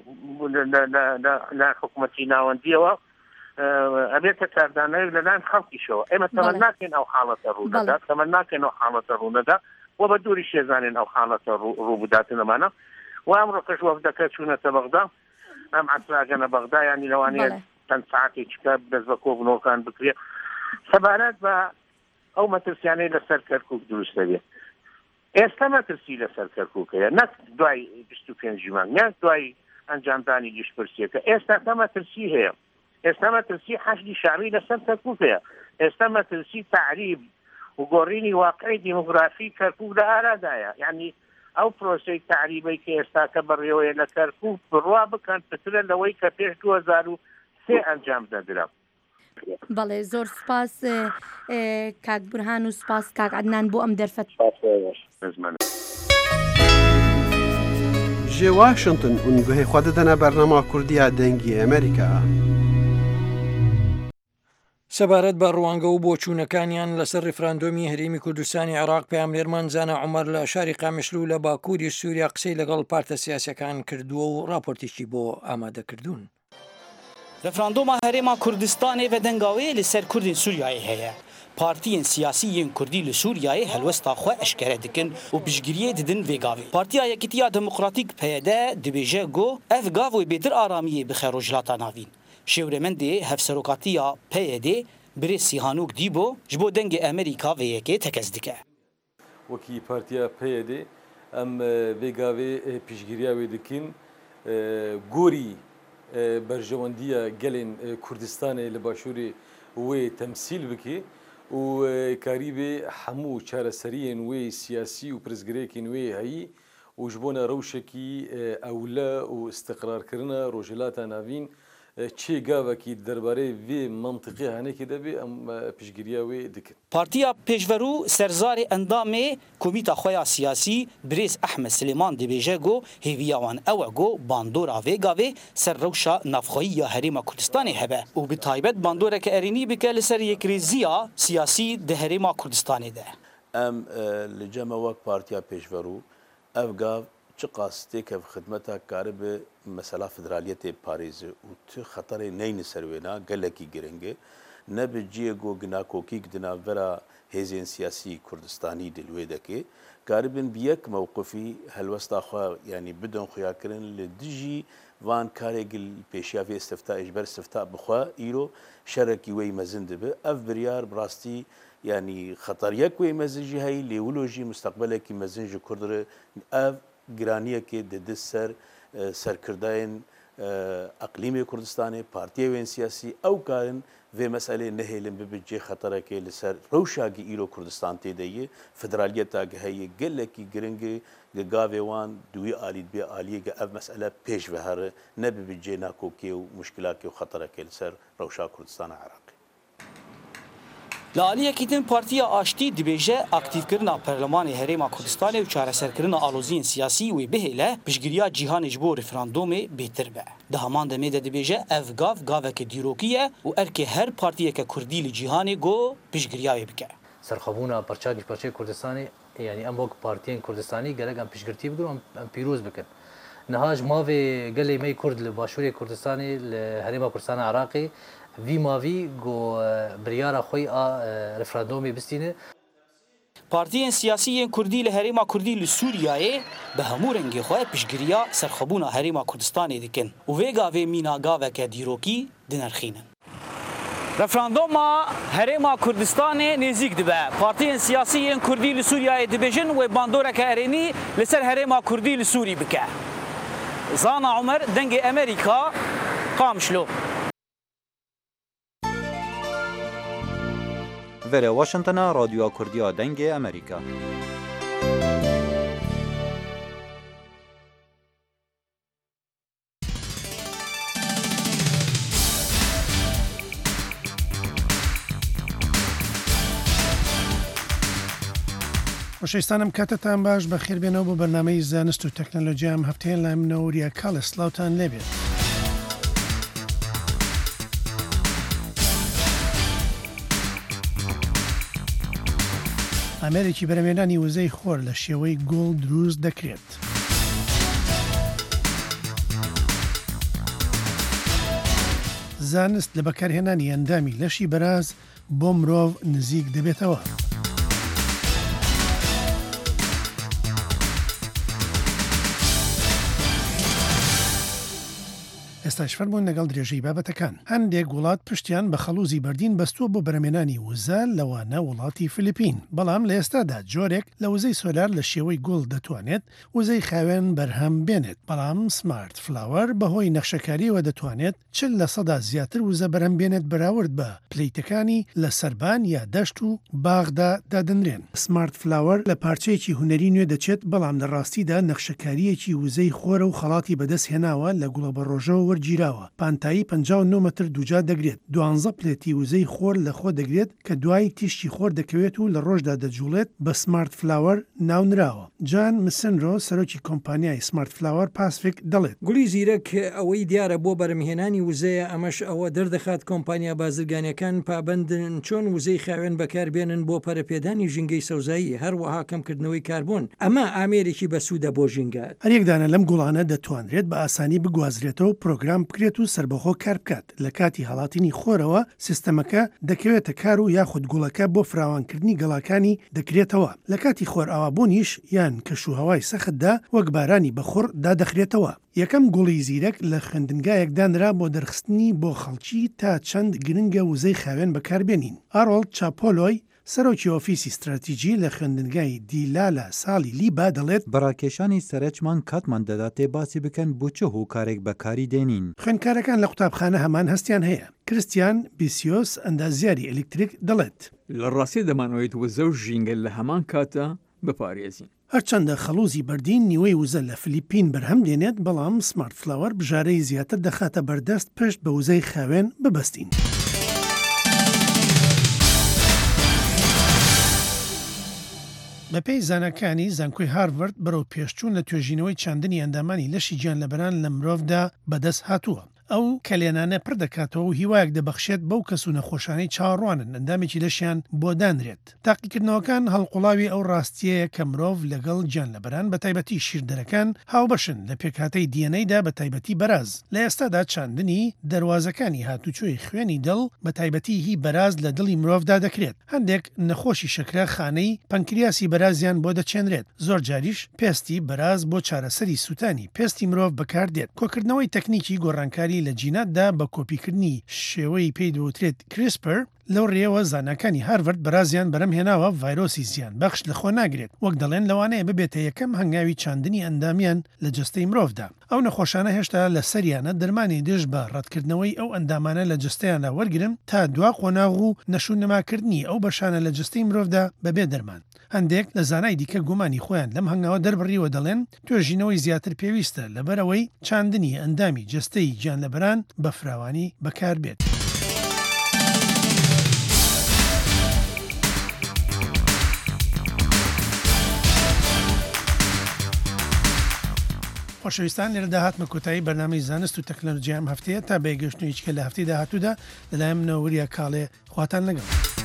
لە حکوومەتی ناوەندیەوە ئەبێتە کاردانەوەی لەلایەن خەڵکیشەوە. ئێمە تەمەن ناکەین ئەو حاڵەتە ڕوودەدا، تەمەن ناکەین ئەو حاڵەتە ڕوونەدا و بە دووری شێزانین ئەو حاڵەتە ڕووبداتنەمانە. و ئەمڕۆکەش وەفدەکە چوونەتە بەغدا، ئەم عەسراگەنە بەغدا ینی لەوانەیە چەند ساعتێکیکە دەست بە کۆبنەوەکان بکرێت سەبارەت بە ئەو مەترسیانەی لەسەر کەرکووک دروستە بێت. ئێستا مەترسی لەسەر کەرکووکەیە، نەک دوای بیست و پێنج مانگ، نەک دوای ئەنجامدانی گشتپرسیەکە. ئێستا کە مەترسی هەیە، ئێستا مەترسی حەشدی شعبی لەسەر کەرکووکەیە، ئێستا مەترسی تعریب و گۆڕینی واقعی دیموگرافی کەرکووک لە ئارادایە. یعنی ئەو پرۆسەی تعریبەی کە ئێستا کە بەڕێوەیە لە کەرکووک بڕوا بکەن پترە لەوەی کە پێش دوو هەزار و سێ ئەنجام دەدرا. بەڵێ زۆر سپاس کاک بورهان و سپاس کاک عەدنان بۆ ئەم دەرفەت. ji Washington û guhê xwe didine bernama Kurdiya dengî Amerîka. سەبارەت بە ڕوانگە و بۆچوونەکانیان لەسەر ڕیفراندۆمی هەرێمی کوردستانی عێراق پامێرمان زانە عومەر لە شاری قامشلو لە باکووری سووریا قسەی لەگەڵ پارتە سیاسەکان کردووە و راپۆرتێکی بۆ ئامادەکردوون. ریفراندۆما هەرێما کوردستانê vedengavê li ser Kurdên Sûriyayê heye. Partiyên siyasî yên Kurdî li Sûriyayê helwesta xwe eşkere dikin û piştgiriyê didin vê gavê. Partiya Yekîtiya Demokratîk P Y D dibêje got ev gav wê bêtir aramiyê bixe rojhilata navîn. Şêwremendê hevserokatiya P Y D birê Sîhanûk Dîbo ji bo dengê Amerîka vê yekê tekez dike. Wekî Partiya P Y D em vê gavê piştgiriya wê dikin gorî berjewendiya gelên Kurdistanê li başûrê wê temsîl bike û karîbê hemû çareseriyên wê siyasî û pirzgirêkên wê heyî û ji bona rewşekî ewle û istiqrarkirina rojhilata navîn çê gavekî derbarê vê mantiqê henekê de bê em piştgiriya wê dikin. Partiya Pêşverû serzarê endamê komîta xwe ya siyasî Birêz Ehmed Silêman dibêje got hêviya wan ew e got bandora vê gavê ser rewşa navxwayî ya Herêma Kurdistanê hebe û bi taybet bandoreke erênî bike li ser yekrêziya siyasî di Herêma Kurdistanê de. Em li cem wek Partiya Pêşverû ev gav çi qasitêk ev xidmeta karibe mesela federaliyetê parêze û tu xeterê neyne ser wêna gelekî giring e ne bi ciyê got ginakokîk di navbera hêzên siyasî Kurdistanî dil wê deke karibin bi yek mewqifî helwesta xwe yanî bidin xuyakirin li dijî van karê gil pêşiya vê istifta ji ber istifta bixwe îro şerekî wê mezin dibe ev biryar bi rastî yanî xeteriyek wê mezin jî heyî lêwilo jî mustaqbelekî mezin ji Kurd re ev giraniyekê didis ser serkirdayên eqlîmê Kurdistanê partiyê siyasî ew karin vê meselê nehêlin bibe cê xeterekê li ser rewşakî îro Kurdistan tê de ye federaliyeta heye gelekî giring e li gavê wan di wî alî bê aliyê ge ev mesele pêş vehere ne bibe cê nakokê û muşkilatê û xeterekê li ser rewşa Kurdistana Iraqê. Li aliyekî din Partiya Aştî dibêje aktivkirina Perlemanê Herêma Kurdistanê û çareserkirina aloziyên siyasî wê bihêle piştgiriya cîhanê ji bo referandûmê bêtir be. Di heman demê de dibêje ev gav gaveke dîrokî ye û erkê her partiyeke Kurdî li cîhanê got piştgiriya wê bike. Serxwebûna perçakî perçeyê Kurdistanê yanî em wek partiyên Kurdistanî gelek em piştgirtî bidin em pîroz bikin. Niha ji mavê gelê me Kurd li başûrê Kurdistanê li Herêma Kurdistana Iraqê vî mavî got biryara xwe a referandûmê bistîne. Partiyên siyasî yên Kurdî li Herêma Kurdî li Sûriyayê bi hemû rengê xwe piştgiriya serxwebûna Herêma Kurdistanê dikin û vê gavê mîna gaveke dîrokî dinerxînin. Referandûma Herêma Kurdistanê nêzik dibe. Partiyên siyasî yên Kurdî li Sûriyayê dibêjin wê bandoreke erênî li ser Herêma Kurdî li Sûrî bike. Zana Umer dengê Amerîka Qamişlo. Vere Washingtona Radyoya Kurdiya dengê Amerîka. خۆشەویستانم کاتتان باش بە خێربێنەوە بۆ بەرنامەی زانست و تەکنەلۆجیام هەفتەیە لای منەوە وریا کاڵە سلااوتان لێبێت. ئەمریکی بەرەمێنانی وزەی خۆر لە شێوەی گۆڵ دروست دەکرێت. زانست لە بەکارهێنانی ئەندامی لەشی بەراز بۆ مرۆڤ نزیک دەبێتەوە. ئێستاش فەرمونون لەگەڵ درێژەی بابەتەکان. هەندێک وڵات پشتیان بە خەڵوزی بەردین بەستووە بۆ بەرەمێنانی وزە لەوانە وڵاتی فلیپین. بەڵام لە ئێستادا جۆرێک لە وزەی سۆلار لە شێوەی گوڵ دەتوانێت وزەی خاوێن بەرهەم بێنێت. بەڵام سمارت فلاوەر بەهۆی نەخشەکاریەوە دەتوانێت چل لە سەدا زیاتر وزە بەرەم بێنێت بەراورد بە پلەیتەکانی لە سەربان یا دەشت و باغدا دادنرێن. سمارت فلاوەر لە پارچەیەکی هونەری نوێ دەچێت بەڵام لە ڕاستیدا نەخشەکاریەکی وزەی خۆرە و خەڵاتی بەدەست هێناوە لە گوڵە بە ڕۆژەوە وەرگیراوە پانتایی پەنجا و نۆ مەتر دووجا دەگرێت دوانزە پلێتی وزەی خۆر لە خۆ دەگرێت کە دوای تیشتی خۆر دەکەوێت و لە ڕۆژدا دەجوڵێت بە سمارت فلاوەر ناونراوە. جان مسنرۆ سەرۆکی کۆمپانیای سمارت فلاوەر پاسفیک دەڵێت گوڵی زیرەک ئەوەی دیارە بۆ بەرهەمهێنانی وزەیە ئەمەش ئەوە دەردەخات کۆمپانیا بازرگانیەکان پابندن چۆن وزەی خاوێن بەکاربێنن بۆ پەرەپێدانی ژینگەی سەوزایی هەروەها کەمکردنەوەی کاربوون ئەمە ئامێرێکی بەسوودە بۆ ژینگات. هەرێکدانە لەم گوڵانە دەتوانرێت بە ئاسانی بگوازرێتەوە پرۆگرام بکرێت و سربەخۆ کار بکات لە کاتی هەڵاتنی خۆرەوە سیستەمەکە دەکەوێتە کار و یاخود گوڵەکە بۆ فراوانکردنی گەڵاکانی دەکرێتەوە لە کاتی خۆر ئاوابوونیش یان کەشوهەوای سەختدا وەک بارانی بەخۆر دادەخرێتەوە. یەکەم گوڵی زیرەک لە خوێندنگایەکدانرا بۆ دەرخستنی بۆ خەڵکی تا چەند گرنگە وزەی خاوێن بەکاربێنین. ئارۆڵ چاپۆلۆی سەرۆکی ئۆفیسی استراتیژی لە خوێندنگای دیلا لە ساڵی لیبا دەڵێت بەڕاکێشانی سەرچمان کاتمان دەداتێ باسی بکەن بۆچە هۆکارێک بەکاری دێنین. خوێندکارەکان لە قوتابخانە هەمان هەستیان هەیە. کریستیان بیسیۆس ئەندازیاری ئەلکتریک دەڵێت لە ڕاستی دەمانەوەیت وزە و ژینگە لە هەمان کاتە بپارێزین. هەرچەندە خەڵوزی بەردین نیوەی وزە لە فلیپین بەرهەم دێنێت بەڵام سمارت فلاوەر بژارەی زیاتر دەخاتە بەردەست پشت بە وزەی خاوێن ببەستین. بەپێی زانەکانی زانکۆی هاروارد بەرەو پێشچوون لە توێژینەوەی چاندنی ئەندامانی لەشی گیان لەبەران لە مرۆڤدا بەدەست هاتووە. ئەو کەلێنانە پڕ دەکاتەوە و هیوایەک دەبەخشێت بەو کەس و نەخۆشانەی چاڕوانن ئەندامێکی لەشیان بۆ دانرێت. تاقیکردنەوەکان هەڵقوڵاوی ئەو ڕاستیەیە کە مرۆڤ لەگەڵ گیان لەبەران بە تایبەتی شیردەرەکان هاوبەشن لە پێکهاتەی دیەنەیدا بە تایبەتی بەراز. لە ئێستادا چاندنی دەواازەکانی هاتوچۆی خوێنی دڵ بە تایبەتی هی بەراز لە دڵی مرۆڤدا دەکرێت. هەندێک نەخۆشی شەکرە خانەی پەنکریاسی بەرازیان بۆ دەچێنرێت. زۆر جاریش پێستی بەراز بۆ چارەسەری سووتانی پێستی مرۆڤ بەکاردێت. کۆکردنەوەی تەکنیکی گۆڕانکاری لە جیناتدا بە کۆپیکردنی شێوەی پێی دەوترێت کریسپر لەو ڕێوە زانەکانی هاروارد بەرازیان بەرەم هێناوە ڤایرۆسی زیان بەخش لە خۆ ناگرێت وەک دەڵێن لەوانەیە ببێتە یەکەم هەنگاوی چاندنی ئەندامیان لە جستەی مرۆڤدا. ئەو نەخۆشانە هێشتا لە سەریانە دەرمانی دژ بە ڕەتکردنەوەی ئەو ئەندامانە لە جستەیاندا وەرگرن تا دوا قۆناغ و نەشونەماکردنی ئەو بەشانە لە جستەی مرۆڤدا بەبێ دەرمان. هەندێک لە زانای دیکە گومانی خۆیان لەم هەنگاوە دەربڕیوە دەڵێن توێژینەوەی زیاتر پێویستە لەبەرەوەی چاندنی ئەندامی جستەی گیان لەبەران بە فراوانی بەکاربێت. خۆشەویستان لێرە داهاتمە کۆتایی بەرنامەی زانست و تەکنۆلۆژی ئەم هەفتەیە تا بێگەشتنەوەی چکە لە هەفتەی داهاتوودا لەلایەن منەوە وریە کاڵێ خواتان لەگەڵ.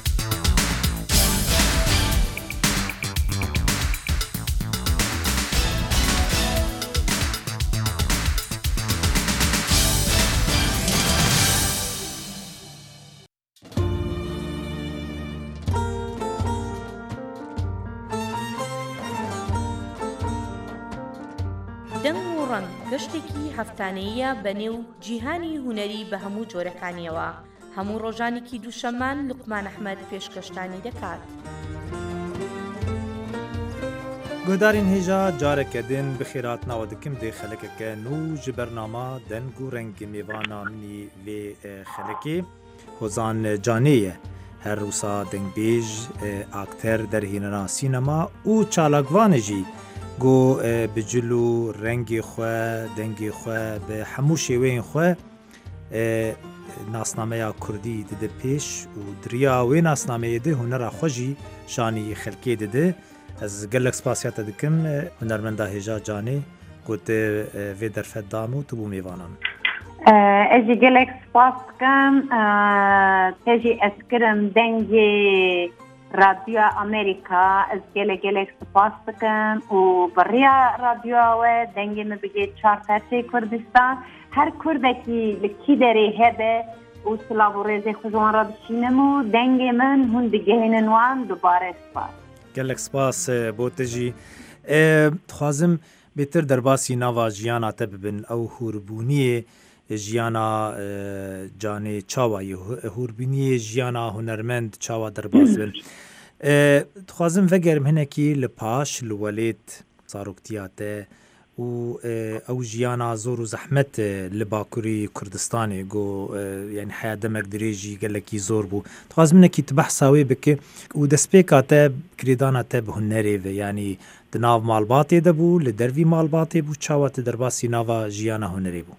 گەشتێکی هەفتانەیە بەنێو جیهانی هونەری بە هەموو جۆرەکانیەوە هەموو ڕۆژانێکی دووشەمان لوقمان ئەحمەد پێشکەشتانی دەکات. گۆدارین هێژا جارێکە دێن بخێراتناوە دکم دێ خەلەکەکە و ji بەرنامە دەنگ و ڕەنگی میێڤانە منی لێ خەلەکێ هۆزان جانەیە هەر رووسا دەنگبێژ ئاکتەر دەرهێنەرا سینەما و چالاکوانەژی گۆ بجل و ڕەنگی خوێ دەنگی خوێ بە هەموو شێوەیەن خوێ ناسنامەیە کوردی ددە پێش و دریا وێ ناسنامەیە دێ هونەرا خۆژی شانی خەلکێ ددە ez gelek spasiyata dikim hunermenda hêja canê ku te vê derfet dam û tu bû mêvanan. Ez jî gelek spas dikim te jî ez kirim dengê Radyoya Amerîka ez gelek gelek spas dikim û biriya radyoya we dengê min bigê çar serçê Kurdistan her Kurdekî li kî derê hebe û silav û rêzê xwe ji wan re bişînim û dengê min hûn digihînin wan dubare spas. gelek spas بۆ te jî dixwazim bêtir derbasî nava jiyana te bibin ew hûrbûniyê jiyana canê çawa yê hûrbûniyê jiyana hunermend çawa derbas bin dixwazim vegerim hinekî li paş li welêt zaroktiya te û ew jiyana zor û zehmet li Bakurî Kurdistanê got yani heya demek dirêjî gelekî zor bû dixwazim hinekî tu behsa wê bike û destpêka te kirêdana te bi hunerê ve yanî di nav malbatê de bû li dervî malbatê bû çawa tu derbasî nava jiyana hunerê bû.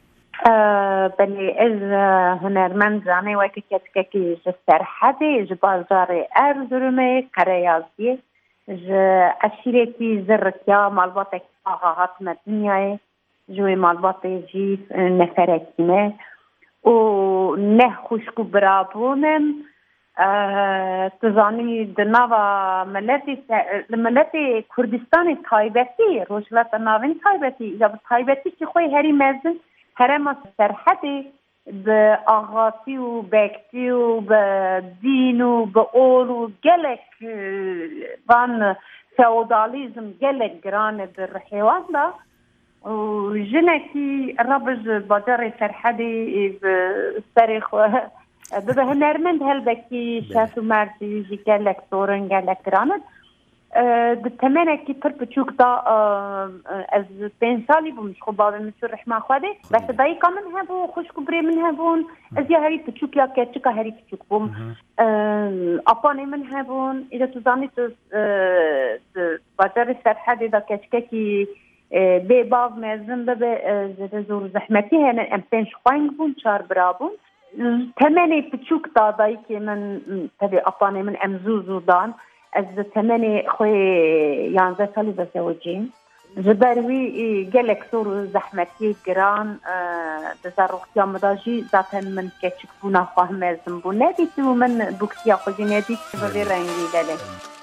بەێ ئەز هونەرمەند زانەی وەکە کەسکەکی ji سەرحەدê ji bazarê Erzurumê qereyaziyê ji eşîrekî zirrikiya malbatekî aha hatime dinyayê ji wê malbatê jî neferekî me û neh xuşk û birabûnin tu zanî di nava miletê li miletê Kurdistanê taybetî rojhilata navên taybetî ya bi taybetî jî xwe herî mezin herema serhedê bi axatî û bektî û bi dîn û bi ol û gelek van feodalîzm gelek giran e bi rihêwan da û jinekî rab ji bajarê serhedê bi serê xwe bibe hunermend helbekî şef û merdî jî gelek sorin gelek giran e di temenekî pir biçûk da ez pênc salî bûm ji xwe bavê min çû rihma Xwedê bes dayîka min hebû xuşk û birê min hebûn ez ya herî biçûk ya keçika herî biçûk bûm apanê min hebûn îja tu zanî tu bajarê serhedê da keçikekî bê bav mezin bibe ji zor zehmetî hene em pênc xweng bûn çar bira bûn temenê biçûk da dayîkê min tevê apanê min em zû zû dan ez di temenê xwe yanze salî bezewiciyim ji ber wî gelek sor û zehmetiyê giran di zaroktiya me da jî zaten min keçik bûna xwe mezin bû nedît û min bûksiya xwe jî nedît bi vê rengî lele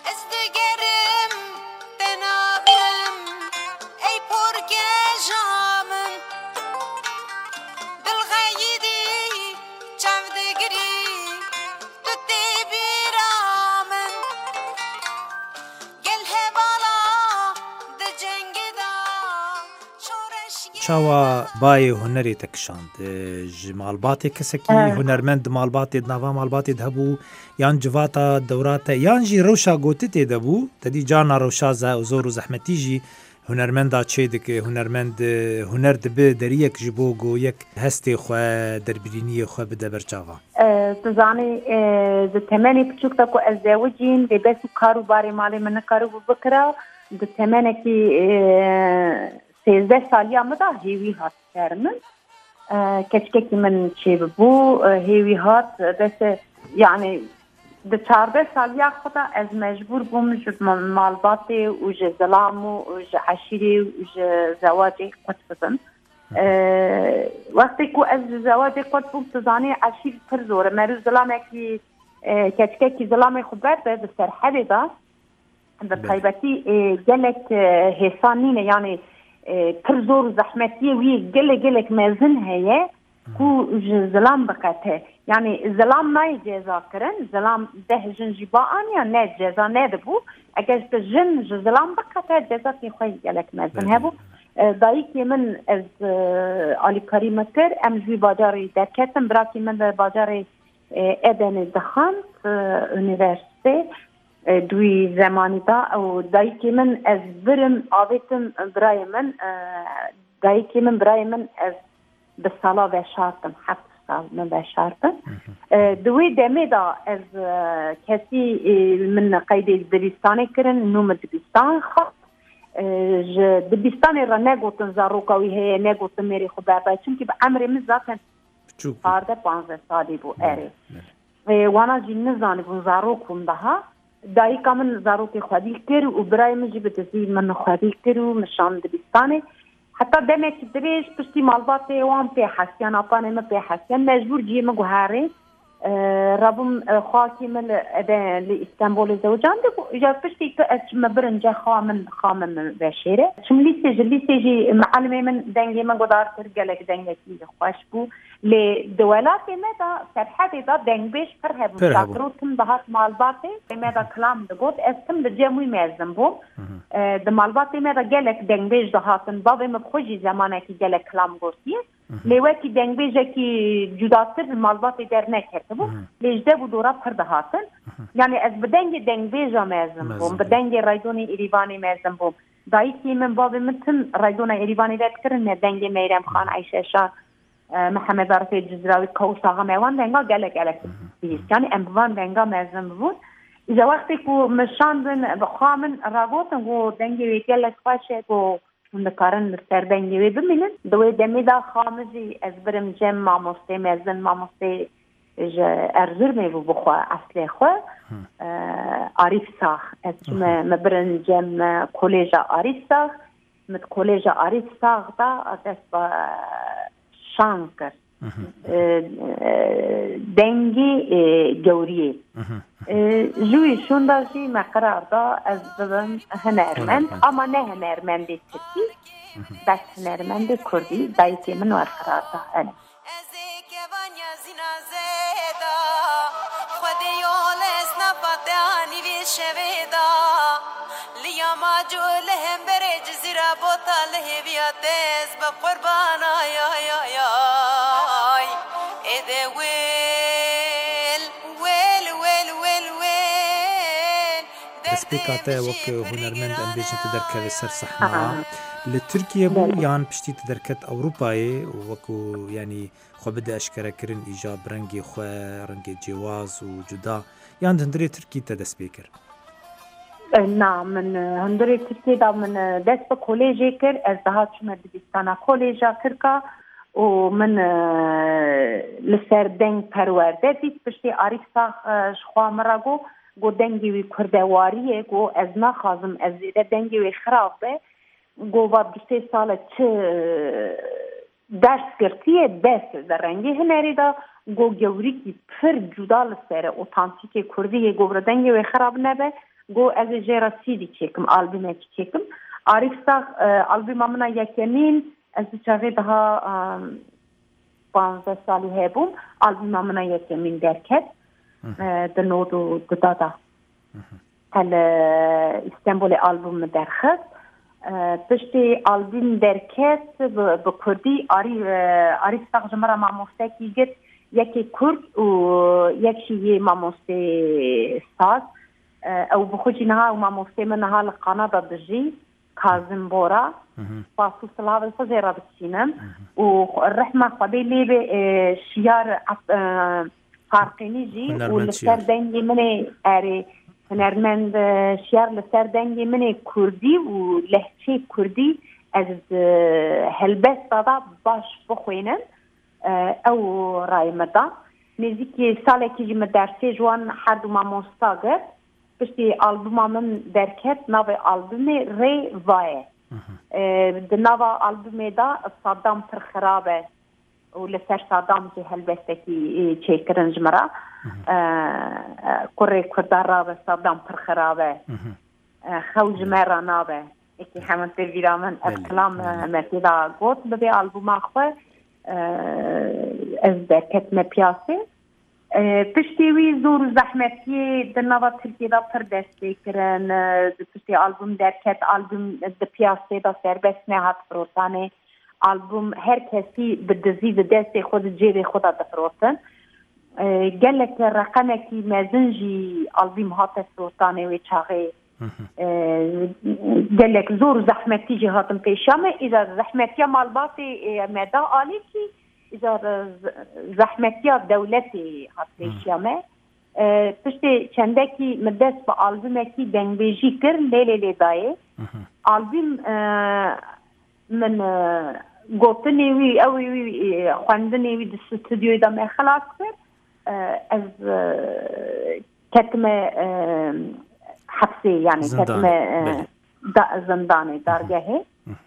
çawa bayê hunerê te kişand ji malbatê kesekî hunermend di malbatê di nava malbatê de hebû yan civata dewra te yan jî rewşa gotî tê de bû tedî carna rewşa zor û zehmetî jî hunermenda çê dike hunermend huner dibe deriyek ji bo goyek hestê xwe derbirîniyê xwe bide ber çava tu zanî di temenê biçûk da ku ez zewicîm dêbes û karûbarê malê min nikaribû bikira di temenekî sêzdeh saliya me da hêwî hat ser min keçikekî min çêbibû hêwî hat deste yani di çardeh saliya xwe da ez mecbûr bûm ji malbatê û ji zilam û ji eşîrê û ji zewacê qet bibim wextê ku ez ji zewacê qet bûm tu zanî eşîr pir zor e merû zilamekî keçikekî zilamê xwe berde di serhedê da bi taybetî gelek hêsan nîne yani pir zor zehmetiyê wî gelek gelek mezin heye ku ji zilam biqete yani zilam nayê ceza kirin zilam deh jin jî ba aniya ne ceza nedibû eger tu jin ji zilam biqete cezakê xwe gelek mezin hebû dayîkê min ez alîkarî me kir em ji bajarê derketin birakî min di bajarê Edenê dixand unîversîtê دوی زمانی دا او دایکی من از برم آویتم برای من دایکی من برای من از به سالا و شارتم هفت سال من و شارتم دوی دمی دا از کسی من قید دبیستانی کرن نوم دبیستان خواست دبیستانی را نگوتن زاروکاوی هی نگوتن میری خوب بابای چونکه به عمری من زاتن پارده پانزده سالی بو اری وانا جی نزانی بون زاروکم daha دایکا من زاروکی خودی کر و برای من جی بتزید من خودی کر و مشان دبیستانی حتی دمه که دبیش پشتی مالبات وان پی حسیان اپانه من پی حسیان مجبور جی من گوهاره ربم خواهی من لی استانبول زوجان دبو جا پشتی که از مبرنجا خامن خامن بشیره چم لیسی جی لیسی جی معلمه من دنگی من گدار کر گلک دنگی که خوش بو لی دولتی من دا سرحدی دا دنگ بیش پر هبو شاکرو تم دهات مالباتی من دا کلام دگوت از تم دا جمعی میزم بو دا مالباتی من دا گلک دنگ بیش دهاتن بابی مبخوشی زمانه که گلک کلام گوشتی لیوکی دنگ بیشه که جداتر مالباتی در نکرده بو لیجده بو دورا پر دهاتن یعنی از بدنگ دنگ بیشه میزم بوم بدنگ رایدونی ایریوانی میزم بوم دایکی من بابی من تم رایدون ایریوانی رد کرن دنگ میرم خان عیشه شان محمد عرفی جزراوی کوش آقا میوان دنگا گلک گلک بیست یعنی امبوان دنگا میزم بود ایجا وقتی که مشاندن بخوامن راگوتن و دنگی وی گلک خوشه و ونکارن لسردنگی وی بمینن دوی دمی دا خامجی از برم جم ماموسته مزن ماموسته ارزر می بو بخوا اصلی خوا عارف ساخ از مبرن جم کلیجا عارف ساخ مت کلیجا عارف ساخ دا دست با شانکر دنگی گوریه جوی شونداجی مقرار دا از ببن هنرمند اما نه هنرمند ترکی بس هنرمند کردی دایتی من ور قرار دا هنه ما جو لهم بری جزیره بوتا له بیاتز با قربان آی آی آی آی ایده ویل ویل ویل ویل ویل دەستپێکاتە وەک هونەرمەند ئەم بێژێتە دەرکەوێ سەر سەحنا لە تورکیە بوو یان پشتی دەرکەت ئەوروپایێ وەکو ینی خۆ بدە ئەشکەرەکردن ئیژا ڕەنگی خوێ ڕەنگی جیاواز و جودا یان هەندێ تورکی تە دەست پێ کرد نه من هندری ترکی دا من دست به کلیجی کرد از دهات شما دبیستانا کلیجا ترکا و من لسر دنگ پرورده دید پشتی عریف ساخ شخوا مراگو گو دنگی وی کردواریه گو از نخوازم از زیده دنگی وی خراب به گو با دوسته سال چه درس کرتیه دست در رنگی هنری دا گو گوری کی پر جدا لسر اوتانتیک کردیه گو دنگی وی خراب نبه گو از جرا سیدی چکم آلبومه چکم عارف ساخ آلبوم امنا یکمین از چاوی daha پانزده سالی هبوم آلبوم امنا یکمین درکت دنودو ددادا هل استانبول آلبوم درخت پشتی آلبوم درکت به کردی عارف ساخ جمرا ماموسته کی گت یکی کرد و یکی ماموسته ساز او بخوجي نها وما مستمر نها لقناة دجي كازم بورا فاصل صلاة الفجر بتشينم والرحمة قبيلة شيار فارقيني جي والسر دنجي مني اري هنرمند شيار لسر دنجي مني كردي ولهجة كردي از هلبس دادا باش بخوينم او راي مدا نزيكي سالكي جي مدرسي جوان حد وما مستاقر پشتی آلبوم من درکت نو آلبوم ری وای د نو آلبوم دا صدام پر خرابه و لسر صدام جه هلبسته کی چیکرن جمرا کره کردار را صدام پر خرابه خوج مرا نابه اکی همون تر من کلام مرتدا گوت بده آلبوم خو از درکت مپیاسه پشتی وی زور زحمتی در نوا ترکی دا پر دستی کرن پشتی آلبوم درکت آلبوم د پیاسه دا سربست نهات فروتانه آلبوم هر کسی بدزی و دستی خود جیب خود دا فروتن گلک رقمکی مزنجی آلبوم هات فروتانه و چاقه گلک زور زحمتی جی هاتم پیشامه ایزا زحمتی مالباتی مدا آلی کی إذا زحمتيات دولتي هاتيشيامه پشتی چندکی مدرس با آلبومکی دنگبیجی کر لیلی لیدایه آلبوم من گوتنی وی اوی وی خواندنی وی دست استودیوی دا می خلاص کر از کتم حبسی یعنی کتم زندانی دارگاهه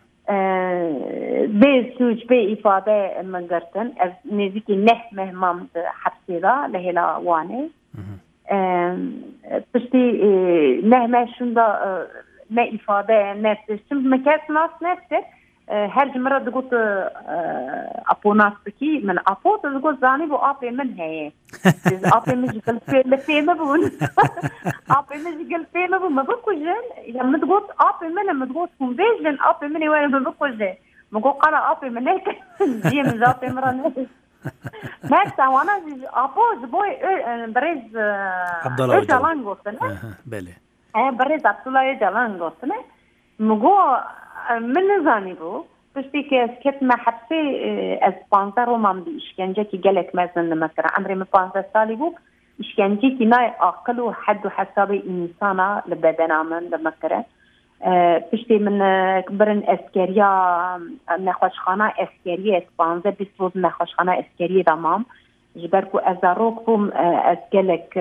به سوچ به ifade من گرتن از نزدیکی نه مهمان حبسی دا لهلا وانه پشتی نه مهشون دا نه ifade نفسشم مکس ناس نفسه هر جمره دقوت اپو ناس بکی من اپو دقوت زانی بو اپی من هی اپی مجی قلبی لفیمه بون اپی مجی قلبی بون ما بکو جن لما دقوت اپی من لما دقوت کن بیجن اپی منی وين ما بکو جن ما قو قرا اپی من هيك جي من زاپی مرانه ماكس وانا اپو زبوي بريز عبد الله جلان گفتن بله بريز عبد الله جلان گفتن مگو من نزانی بو پشتی که از کتم حبسی از پانزده رومان بی اشکنجه که گلک مزن نمکره عمری من پانزده سالی بو اشکنجه که نای عقل و حد و حساب انسانا لبدنا من نمکره پشتی من برن اسکریا نخوشخانه اسکری اسپانزه بیست نخوشخانه اسکری دامام جبر کو از روک بوم از گلک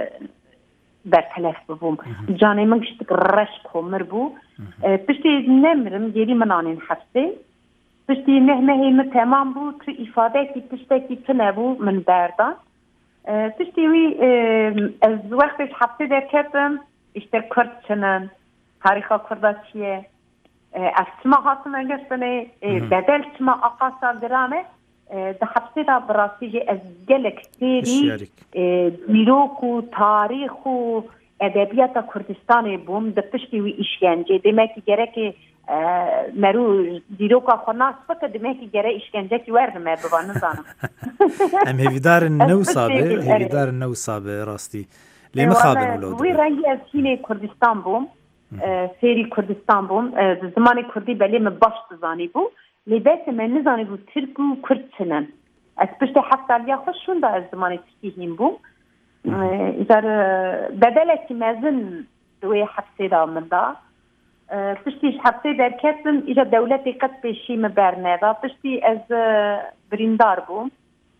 برطلف بوم جانی من گشت رش کمر بو پشتی نمرم گیری منانین حفظه پشتی مهمه من تمام بو تو ifade کی پشتی کی تنبو من بردان پشتی وی از وقتش حفظه در کردم اشتر کرد چنن تاریخ کرده چیه از چما حاصم انگشتنه بدل چما آقا درامه ده حفظه دا براستی از گلک تیری دیروک و تاریخ و ادبیات کردستان بوم ده پشتی وی اشکنجه دمکی گره که مرو دیروک آخو ناس بکه دمکی گره اشکنجه که ورمه ببا نزانم ام هیویدار نو سابه هیویدار نو سابه راستی لیمه خوابن ولو وی رنگی از هینه کردستان بوم سری کردستان بوم زمان کردی بله من باش تزانی بو لیبت من نزانی بو ترک و کرد چنن از پشت حفتالیا خوشون دا از زمان تشتیهیم بوم ایزار بدلکی مزن دوی حفظه دا من دا پشتیش حفظه در کتن ایجا دولتی قد پیشی مبرنه دا پشتی از بریندار بوم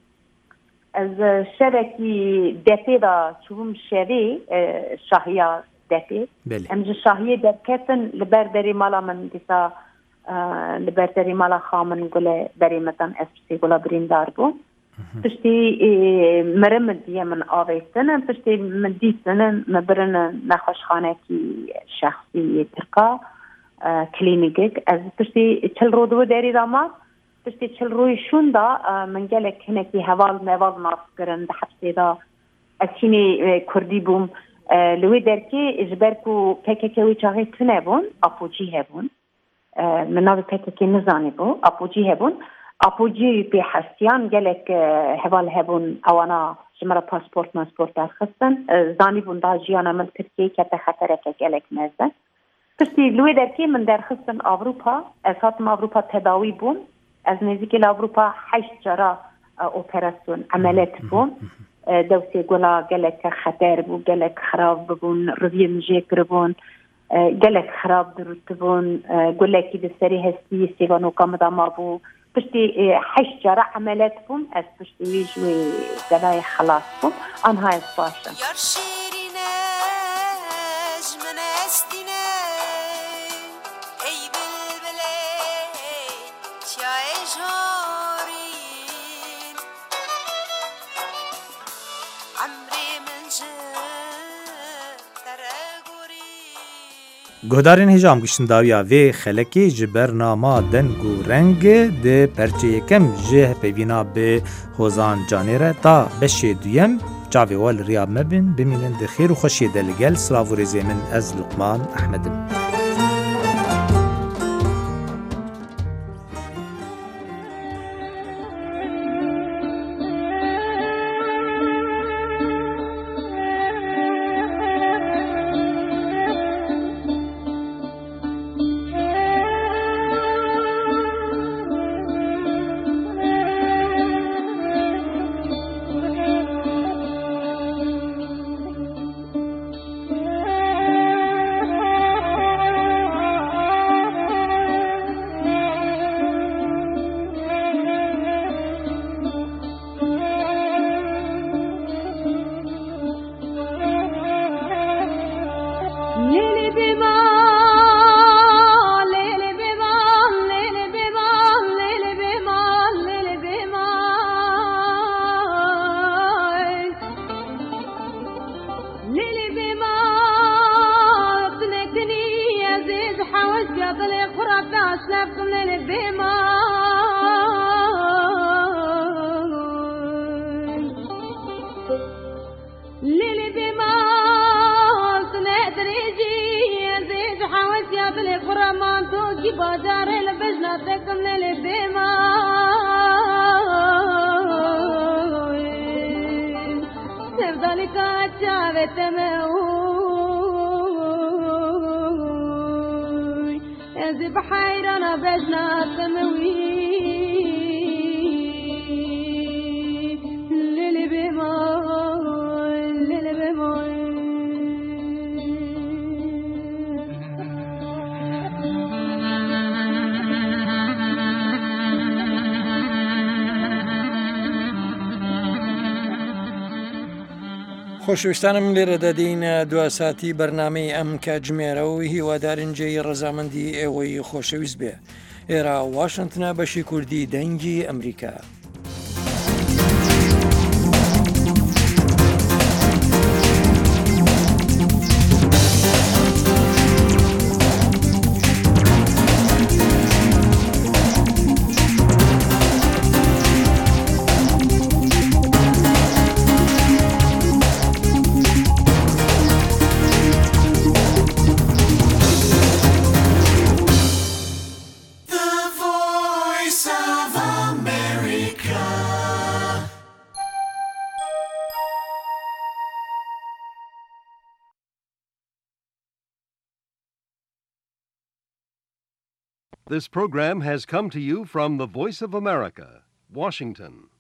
از شبکی دپی دا چوبم شوی شاهیا دپی امجا شاهیه در کتن لبر داری مالا من دیسا لبر داری مالا خامن گله داری مدن اسپسی گله بریندار بو پشتی مرم دیه من آویستن پشتی من دیستن مبرن نخوشخانه کی شخصی ترکا کلینیک از پشتی چل رو دو داری داما پشتی چل روی شون دا من گله کنه کی حوال موال ناف کرن ده حبسی دا از چینی کردی بوم لوی درکی اجبر کو پککوی چاقی تونه بون اپوجی هبون من ناوی پککی نزانی بو اپوجی هبون اپوجی پی حسیان گلک حوال هبون اوانا جمرا پاسپورت ماسپورت درخستن زانی بون دا جیانا من ترکیه که تخطره که گلک مزده پشتی لوی درکی من درخستن اوروپا از هاتم اوروپا تداوی بون از نزدیک الاوروپا هشت جرا اپراسیون عملیات بون دوسي قولا قالك خطر بو قالك خراب ببون رضي مجيك ربون قالك خراب درتبون قول لك كده سري هستي سيغانو كامدا مابو بشتي حش جرى عملات بوم اس بشتي ويجوي قلاي خلاص بوم ان هاي الصاشة گهدارین هجام گشتنداویا وی خلکی جبر ناما دنگ و رنگ ده پرچه یکم جه پیوینا به حوزان جانیره تا بشه دویم چاوی وال ریاب مبین بمینن ده خیر و خوشی دلگل سلاو رزی من از لقمان احمدم خۆشەویستانم لێرە دەدەین دو ساتی بەرنمەی ئەم کاتژمێرە و هیوادارنجێی ڕەزامەندی ئێوەی خۆشەویست بێ. ئێرە واشنگتنە بەشی کوردی دەنگی ئەمریکا. This program has come to you from the Voice of America, Washington.